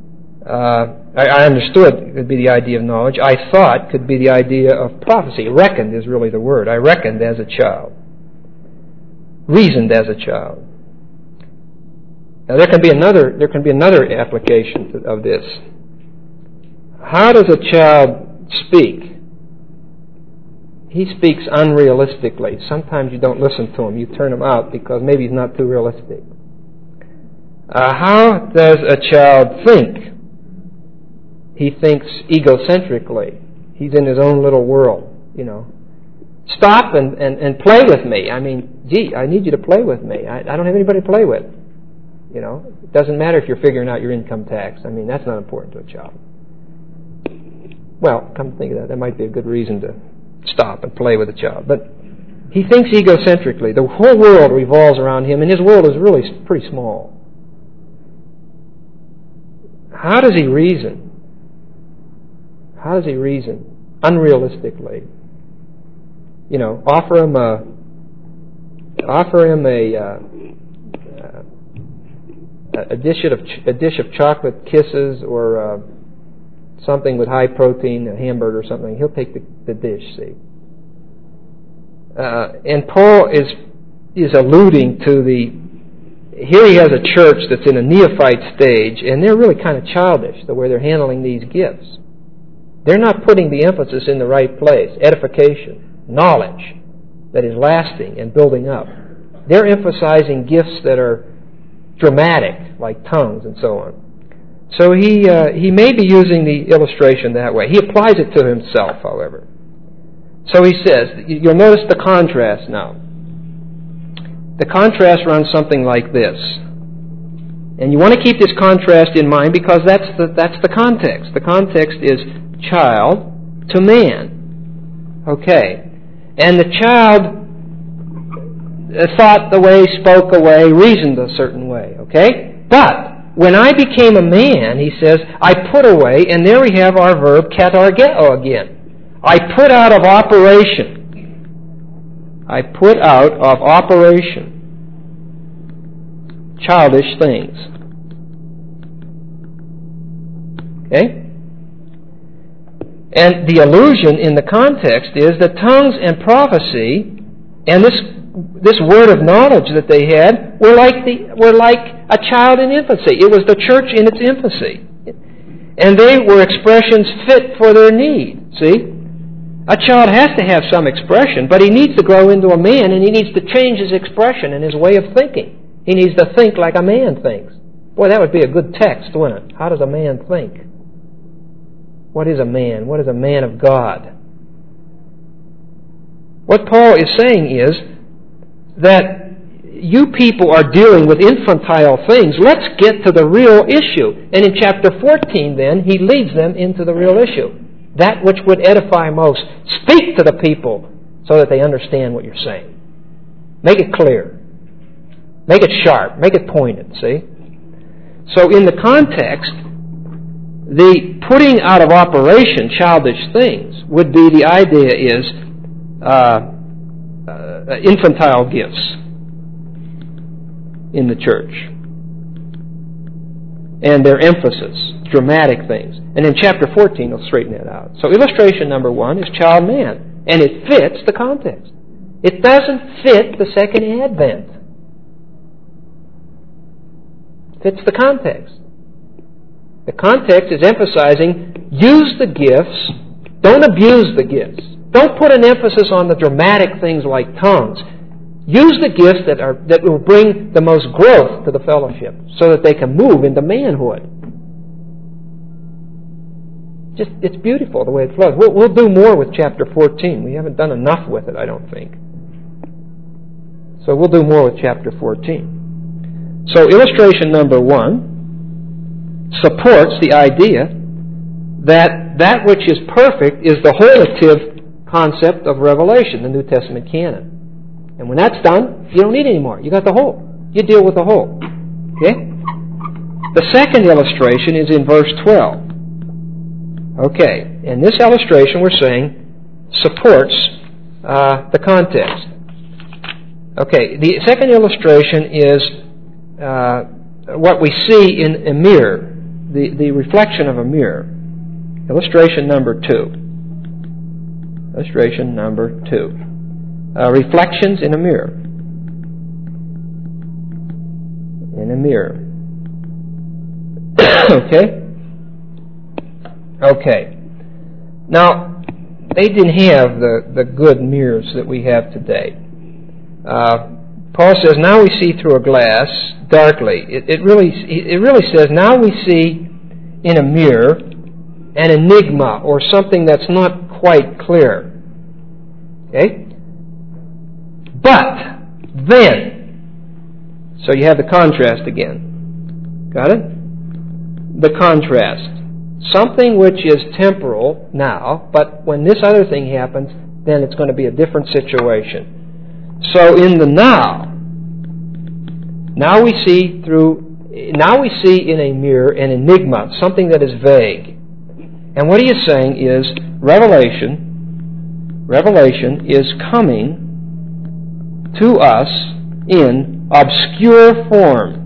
I understood could be the idea of knowledge. I thought could be the idea of prophecy. Reckoned is really the word. I reckoned as a child. Reasoned as a child. Now there can be another application of this. How does a child speak? He speaks unrealistically. Sometimes you don't listen to him. You turn him out because maybe he's not too realistic. How does a child think? He thinks egocentrically. He's in his own little world, Stop and play with me. I mean, gee, I need you to play with me. I don't have anybody to play with. It doesn't matter if you're figuring out your income tax. I mean, that's not important to a child. Well, come to think of that might be a good reason to stop and play with a child. But he thinks egocentrically. The whole world revolves around him, and his world is really pretty small. How does he reason? How does he reason? Unrealistically. Offer him a dish of chocolate kisses or something with high protein, a hamburger or something. He'll take the dish. See, and Paul is alluding to here he has a church that's in a neophyte stage, and they're really kind of childish the way they're handling these gifts. They're not putting the emphasis in the right place. Edification. Knowledge that is lasting and building up. They're emphasizing gifts that are dramatic, like tongues and so on. So he may be using the illustration that way. He applies it to himself, however. So he says, you'll notice the contrast now. The contrast runs something like this. And you want to keep this contrast in mind because that's the context. The context is child to man. Okay. And the child thought the way, spoke a way, reasoned a certain way. Okay? But when I became a man, he says, I put away, and there we have our verb katargeo again. I put out of operation. I put out of operation childish things. Okay? And the allusion in the context is that tongues and prophecy and this word of knowledge that they had were like a child in infancy. It was the church in its infancy. And they were expressions fit for their need. See? A child has to have some expression, but he needs to grow into a man, and he needs to change his expression and his way of thinking. He needs to think like a man thinks. Boy, that would be a good text, wouldn't it? How does a man think? What is a man? What is a man of God? What Paul is saying is that you people are dealing with infantile things. Let's get to the real issue. And in chapter 14, then, he leads them into the real issue. That which would edify most. Speak to the people so that they understand what you're saying. Make it clear. Make it sharp. Make it pointed, see? So in the context, the putting out of operation childish things would be, the idea is infantile gifts in the church. And their emphasis, dramatic things. And in chapter 14, he'll straighten that out. So illustration number 1 is child-man. And it fits the context. It doesn't fit the second advent. It fits the context. The context is emphasizing, use the gifts, don't abuse the gifts. Don't put an emphasis on the dramatic things like tongues. Use the gifts that will bring the most growth to the fellowship so that they can move into manhood. It's beautiful the way it flows. We'll do more with chapter 14. We haven't done enough with it, I don't think. So we'll do more with chapter 14. So illustration number 1 supports the idea that which is perfect is the wholative concept of Revelation, the New Testament canon. And when that's done, you don't need any more. You got the whole. You deal with the whole. Okay? The second illustration is in verse 12. Okay. And this illustration, we're saying, supports the context. Okay. The second illustration is what we see in a mirror, the reflection of a mirror. Illustration number 2. Illustration number 2. Reflections in a mirror. In a mirror. Okay? Okay. Now, they didn't have the good mirrors that we have today. Paul says, now we see through a glass darkly. It really says, now we see in a mirror an enigma or something that's not quite clear. Okay? But then, so you have the contrast again. Got it? The contrast. Something which is temporal now, but when this other thing happens, then it's going to be a different situation. So in the now we see in a mirror an enigma, something that is vague. And what he is saying is revelation is coming to us in obscure form.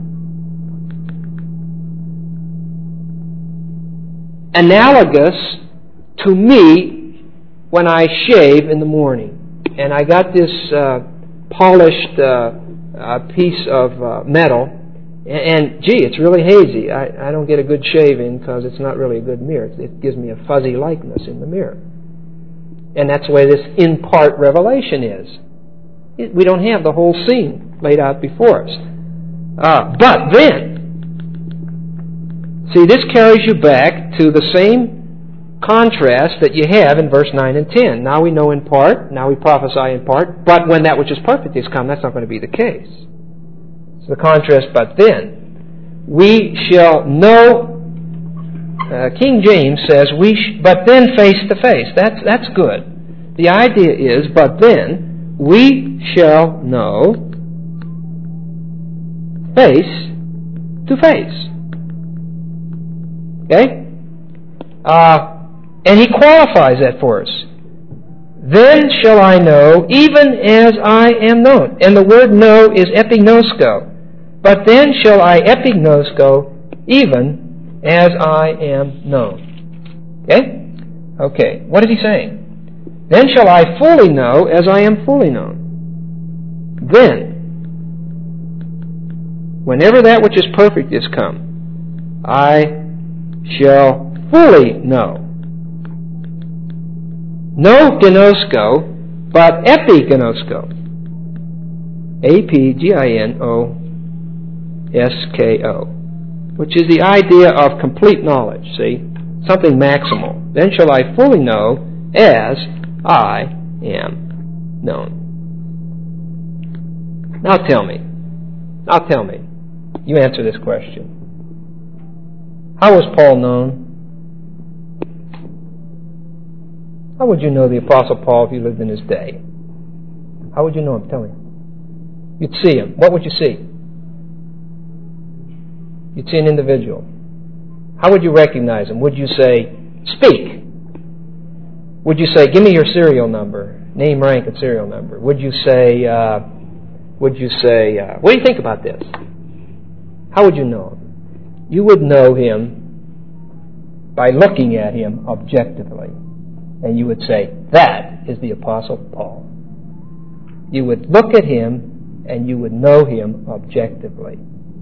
Analogous to me when I shave in the morning. And I got this polished piece of metal, and gee, it's really hazy. I don't get a good shaving because it's not really a good mirror. It gives me a fuzzy likeness in the mirror. And that's the way this in-part revelation is. We don't have the whole scene laid out before us. But then, see, this carries you back to the same contrast that you have in verse 9 and 10. Now we know in part, now we prophesy in part, but when that which is perfect is come, that's not going to be the case. So the contrast, but then, we shall know, King James says, but then face to face. That's good. The idea is, but then, we shall know face to face. Okay? And he qualifies that for us. Then shall I know, even as I am known. And the word know is epignosko. But then shall I epignosko, even as I am known. Okay? Okay. What is he saying? Then shall I fully know as I am fully known. Then, whenever that which is perfect is come, I shall fully know. No gnosko, but epignosko. A-P-G-I-N-O-S-K-O. Which is the idea of complete knowledge, see? Something maximal. Then shall I fully know as I am known. Now tell me. You answer this question. How was Paul known? How would you know the Apostle Paul if you lived in his day? How would you know him? Tell me. You'd see him. What would you see? You'd see an individual. How would you recognize him? Would you say, speak? Would you say, give me your serial number? Name, rank, and serial number. Would you say, what do you think about this? How would you know him? You would know him by looking at him objectively. And you would say, that is the Apostle Paul. You would look at him and you would know him objectively.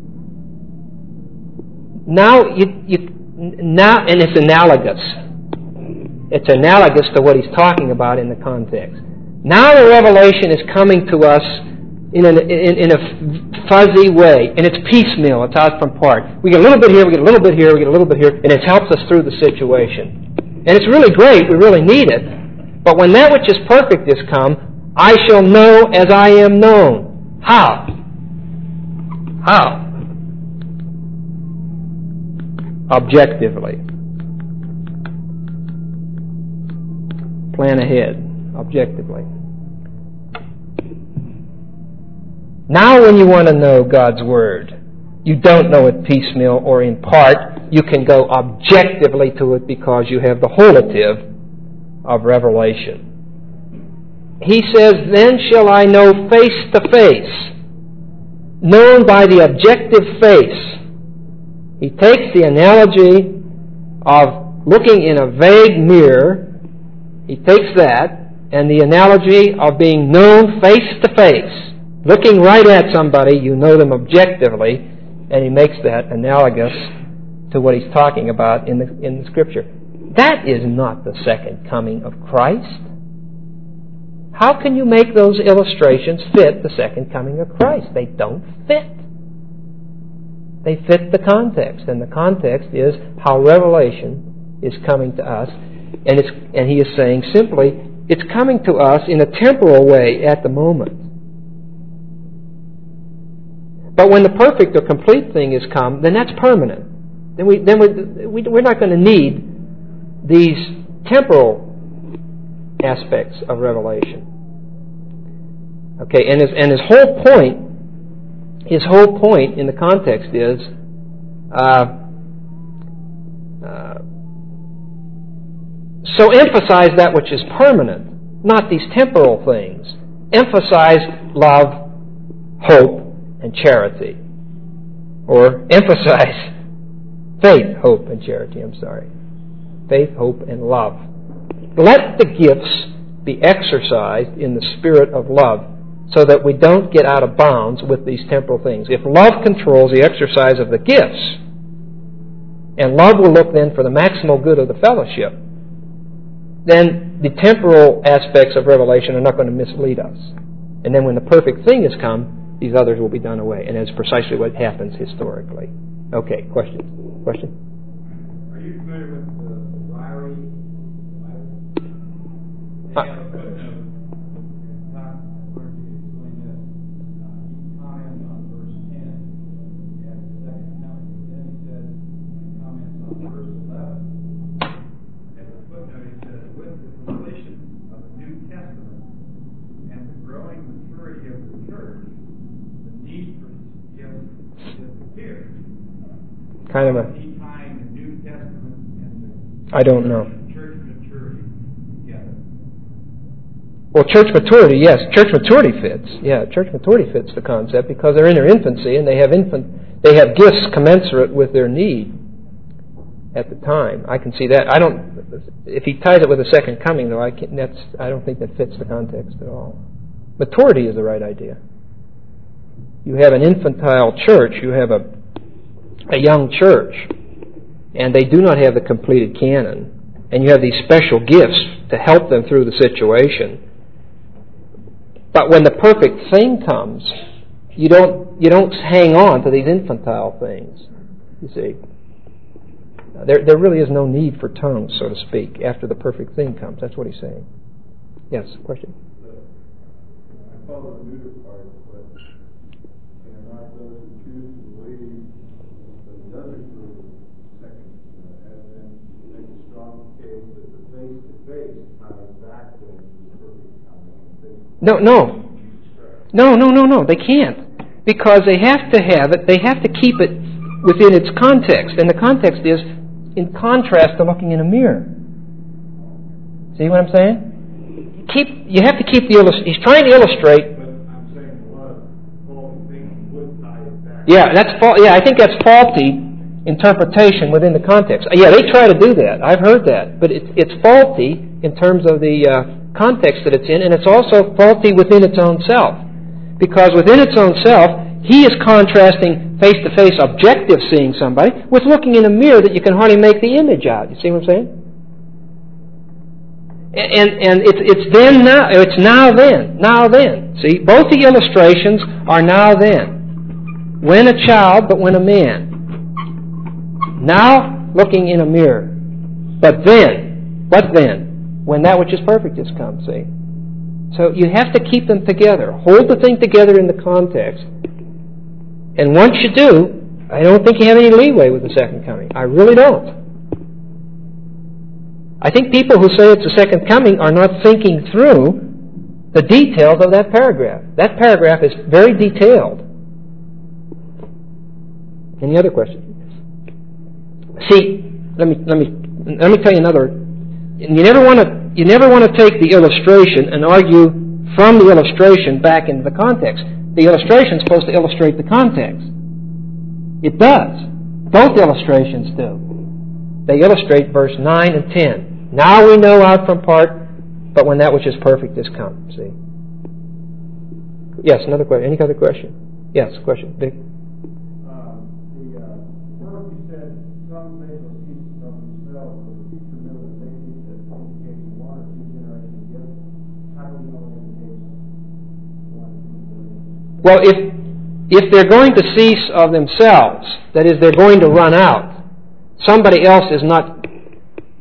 Now, and it's analogous. It's analogous to what he's talking about in the context. Now the revelation is coming to us in a fuzzy way, and it's piecemeal. It's out from part. We get a little bit here, we get a little bit here, we get a little bit here, and it helps us through the situation. And it's really great. We really need it. But when that which is perfect is come, I shall know as I am known. How? How? Objectively. Plan ahead. Objectively. Now when you want to know God's Word, you don't know it piecemeal or in part. You can go objectively to it because you have the wholative of revelation. He says, then shall I know face to face, known by the objective face. He takes the analogy of looking in a vague mirror, he takes that, and the analogy of being known face to face. Looking right at somebody, you know them objectively, and he makes that analogous to what he's talking about in the Scripture. That is not the second coming of Christ. How can you make those illustrations fit the second coming of Christ? They don't fit. They fit the context, and the context is how revelation is coming to us. And he is saying simply, it's coming to us in a temporal way at the moment. But when the perfect or complete thing is come, then that's permanent. Then we're not going to need these temporal aspects of revelation. Okay, and his whole point in the context is so emphasize that which is permanent, not these temporal things. Emphasize love, hope, and charity. Or emphasize faith, hope, and charity, Faith, hope, and love. Let the gifts be exercised in the spirit of love so that we don't get out of bounds with these temporal things. If love controls the exercise of the gifts, and love will look then for the maximal good of the fellowship, then the temporal aspects of revelation are not going to mislead us. And then when the perfect thing has come, these others will be done away. And that's precisely what happens historically. Okay, question?
Are you familiar with the Ryrie Bible? They have a footnote. Where he explained this. He comments on verse 10 at the second coming. Then he says, he comments on verse 11. At the footnote he says, with the completion of the New Testament and the growing maturity of the church, the need for gifts disappears.
Kind of a...
He tying the New Testament and the
I don't know.
Church maturity together.
Well, church maturity, yes. Church maturity fits. Yeah, church maturity fits the concept because they're in their infancy and they have gifts commensurate with their need at the time. I can see that. If he ties it with the second coming, though, I don't think that fits the context at all. Maturity is the right idea. You have an infantile church. You have a young church, and they do not have the completed canon. And you have these special gifts to help them through the situation. But when the perfect thing comes, you don't hang on to these infantile things. You see, there really is no need for tongues, so to speak, after the perfect thing comes. That's what he's saying. Yes, question.
I follow the neuter part, but and not those who choose to believe that it does include second, as in make a strong case that the face-to-face ties back to the perfect coming.
No. They can't, because they have to have it. They have to keep it within its context, and the context is in contrast to looking in a mirror. See what I'm saying? You have to keep the illustration. He's trying to illustrate.
But I'm saying a lot of faulty things would tie it back.
Yeah, I think that's faulty interpretation within the context. Yeah, they try to do that. I've heard that, but it's faulty in terms of the context that it's in, and it's also faulty within its own self, because within its own self, he is contrasting face-to-face objective seeing somebody with looking in a mirror that you can hardly make the image out. You see what I'm saying? And it's then now. It's now then. See, both the illustrations are now then. When a child, but when a man. Now looking in a mirror. But then, what then? When that which is perfect has come, see? So you have to keep them together. Hold the thing together in the context. And once you do, I don't think you have any leeway with the second coming. I really don't. I think people who say it's the second coming are not thinking through the details of that paragraph. That paragraph is very detailed. Any other questions? See, let me tell you another. You never want to take the illustration and argue from the illustration back into the context. The illustration is supposed to illustrate the context. It does. Both illustrations do. They illustrate verse 9 and 10. Now we know out from part, but when that which is perfect is come. See? Yes, another question. Any other question? Yes, question. Dick?
First he said, some may proceed from themselves, but the future knows that they think that indicates one or two generations gifts. How do we know it indicates one or two generations?
Well, if they're going to cease of themselves, that is, they're going to run out, somebody else is not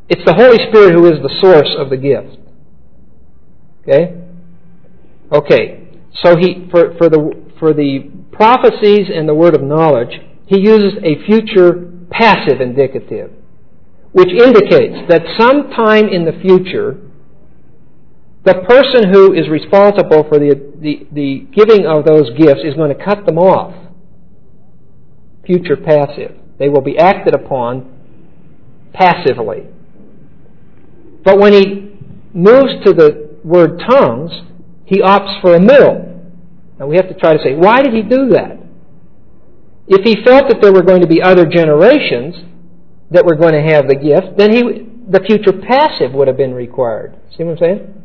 It's the Holy Spirit who is the source of the gift. Okay? Okay. So for the prophecies and the word of knowledge, he uses a future passive indicative, which indicates that sometime in the future, the person who is responsible for the giving of those gifts is going to cut them off. Future passive. They will be acted upon passively. But when he moves to the word tongues, he opts for a middle. Now we have to try to say, why did he do that? If he felt that there were going to be other generations that were going to have the gift, then the future passive would have been required. See what I'm saying?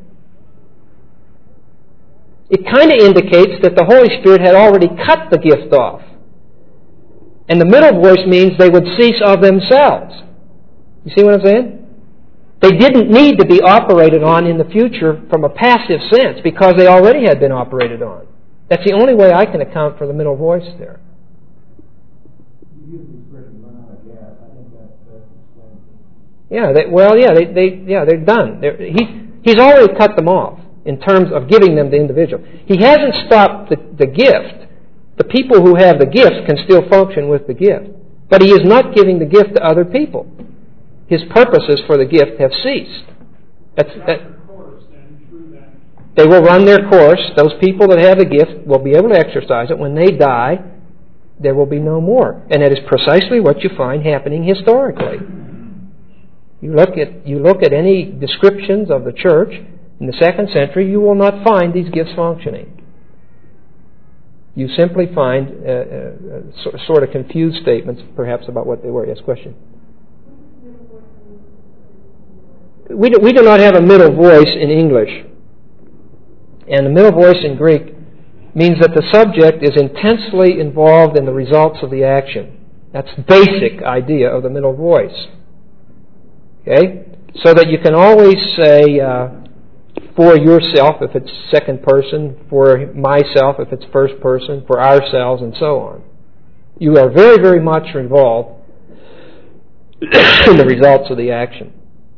It kind of indicates that the Holy Spirit had already cut the gift off. And the middle voice means they would cease of themselves. You see what I'm saying? They didn't need to be operated on in the future from a passive sense because they already had been operated on. That's the only way I can account for the middle voice there.
You use the expression "run out of gas." I think that's explained.
Yeah, they're done. He's already cut them off in terms of giving them to the individual. He hasn't stopped the gift. The people who have the gift can still function with the gift. But he is not giving the gift to other people. His purposes for the gift have ceased. They will run their course. Those people that have the gift will be able to exercise it. When they die, there will be no more. And that is precisely what you find happening historically. You look at any descriptions of the church in the 2nd century, you will not find these gifts functioning. You simply find sort of confused statements, perhaps, about what they were. Yes, question? We do not have a middle voice in English. And the middle voice in Greek means that the subject is intensely involved in the results of the action. That's the basic idea of the middle voice. Okay? So that you can always say for yourself if it's second person, for myself if it's first person, for ourselves, and so on. You are very, very much involved in the results of the action.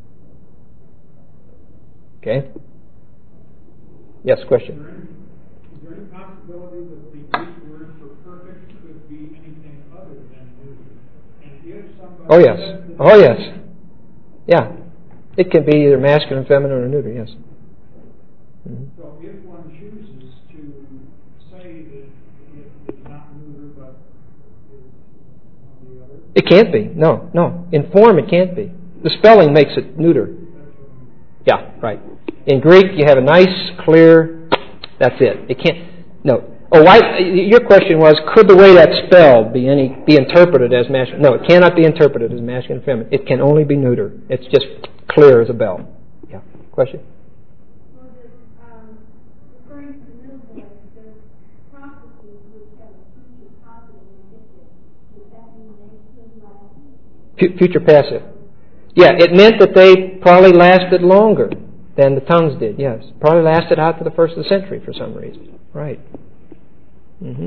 Okay? Yes, question?
Is there any possibility that the Greek word for perfect could be anything other than neuter? And if somebody
Oh, yes. Oh, yes. Yeah. It can be either masculine, feminine, or neuter, yes. Mm-hmm.
So if one chooses to say that it is not neuter, but is on the other?
It can't be. No. In form, it can't be. The spelling makes it neuter. Yeah, right. In Greek, you have a nice, clear, that's it. It can't, no. Oh, your question was, could the way that's spelled be interpreted as masculine? No, it cannot be interpreted as masculine and feminine. It can only be neuter. It's just clear as a bell. Yeah. Question?
Well, referring to the middle voice, there's prophecies which have a future positive indicative. Does that mean they could last?
Future passive. Yeah, it meant that they probably lasted longer than the tongues did, yes. Probably lasted out to the 1st of the century for some reason. Right. Mm-hmm.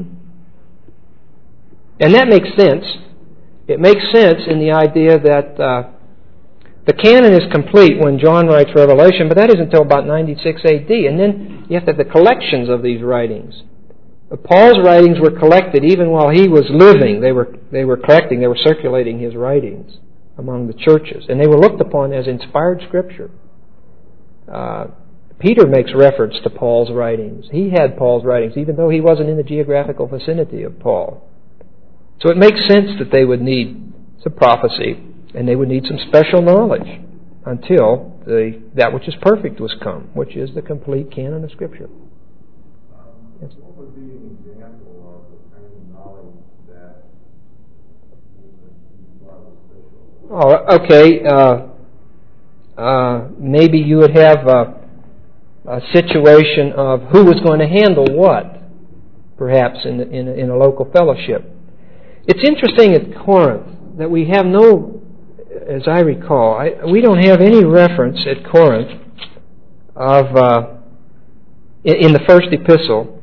And that makes sense. It makes sense in the idea that the canon is complete when John writes Revelation, but that isn't until about 96 AD. And then you have to have the collections of these writings. Paul's writings were collected even while he was living. They were collecting, they were circulating his writings among the churches. And they were looked upon as inspired Scripture. Peter makes reference to Paul's writings. He had Paul's writings, even though he wasn't in the geographical vicinity of Paul. So it makes sense that they would need some prophecy, and they would need some special knowledge until that which is perfect was come, which is the complete canon of Scripture. Yes.
What would be an example of the kind of knowledge that was special?
Oh, okay. Maybe you would have a situation of who was going to handle what, perhaps in a local fellowship. It's interesting at Corinth that we have no, as I recall, we don't have any reference at Corinth of in the first epistle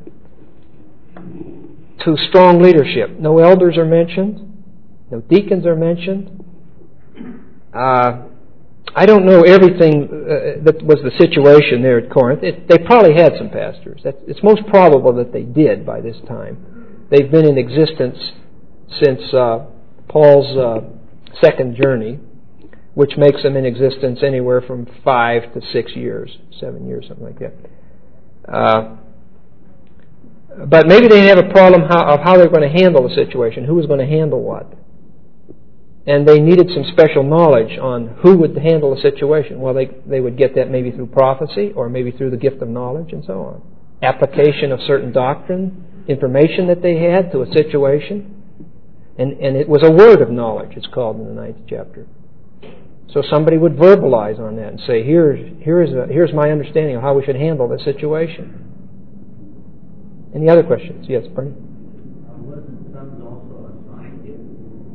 to strong leadership. No elders are mentioned. No deacons are mentioned. I don't know everything that was the situation there at Corinth. They probably had some pastors. It's most probable that they did by this time. They've been in existence since Paul's second journey, which makes them in existence anywhere from 5 to 6 years, 7 years, something like that. But maybe they have a problem of how they're going to handle the situation, who was going to handle what. And they needed some special knowledge on who would handle the situation. Well, they would get that maybe through prophecy or maybe through the gift of knowledge and so on. Application of certain doctrine, information that they had to a situation. And it was a word of knowledge, it's called in the 9th chapter. So somebody would verbalize on that and say, here's my understanding of how we should handle this situation. Any other questions? Yes, Bernie?
Wasn't Sons also assigned it?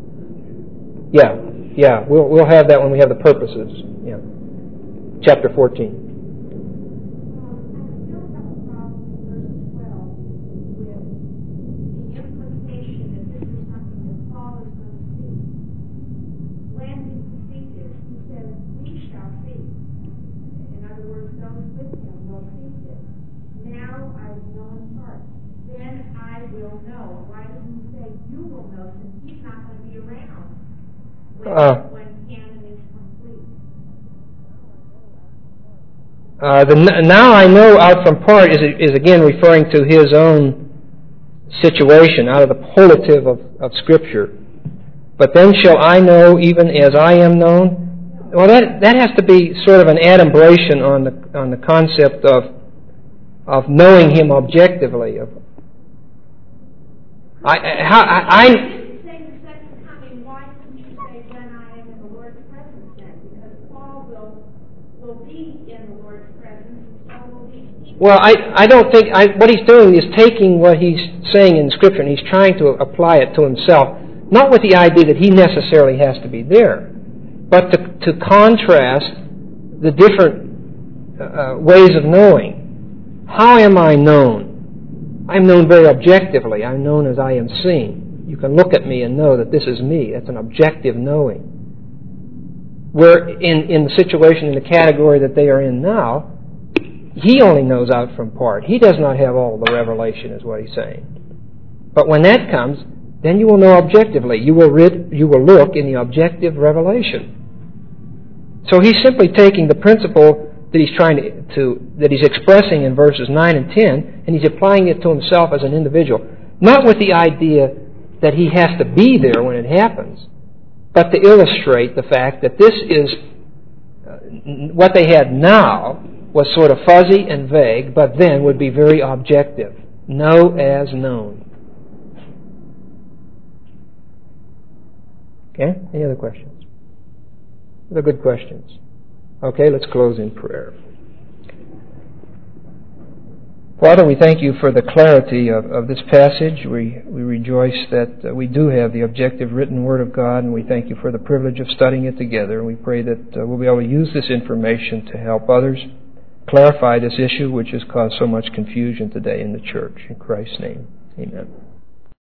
Yeah. We'll have that when we have the purposes. Yeah. Chapter 14.
When canon is complete.
The now I know out from part is again referring to his own situation out of the pollitive of Scripture. But then shall I know even as I am known? Well, that has to be sort of an adumbration on the concept of knowing Him objectively. Well, I don't think, what he's doing is taking what he's saying in Scripture and he's trying to apply it to himself, not with the idea that he necessarily has to be there, but to contrast the different ways of knowing. How am I known? I'm known very objectively. I'm known as I am seen. You can look at me and know that this is me. That's an objective knowing. Where in the situation, in the category that they are in now, he only knows out from part. He does not have all the revelation, is what he's saying. But when that comes, then you will know objectively. You will look in the objective revelation. So he's simply taking the principle that he's that he's expressing in verses 9 and 10, and he's applying it to himself as an individual. Not with the idea that he has to be there when it happens, but to illustrate the fact that this is what they had now was sort of fuzzy and vague, but then would be very objective. Know as known. Okay? Any other questions? They're good questions. Okay, let's close in prayer. Father, we thank you for the clarity of this passage. We rejoice that we do have the objective written Word of God, and we thank you for the privilege of studying it together. And we pray that we'll be able to use this information to help others clarify this issue which has caused so much confusion today in the church. In Christ's name, amen.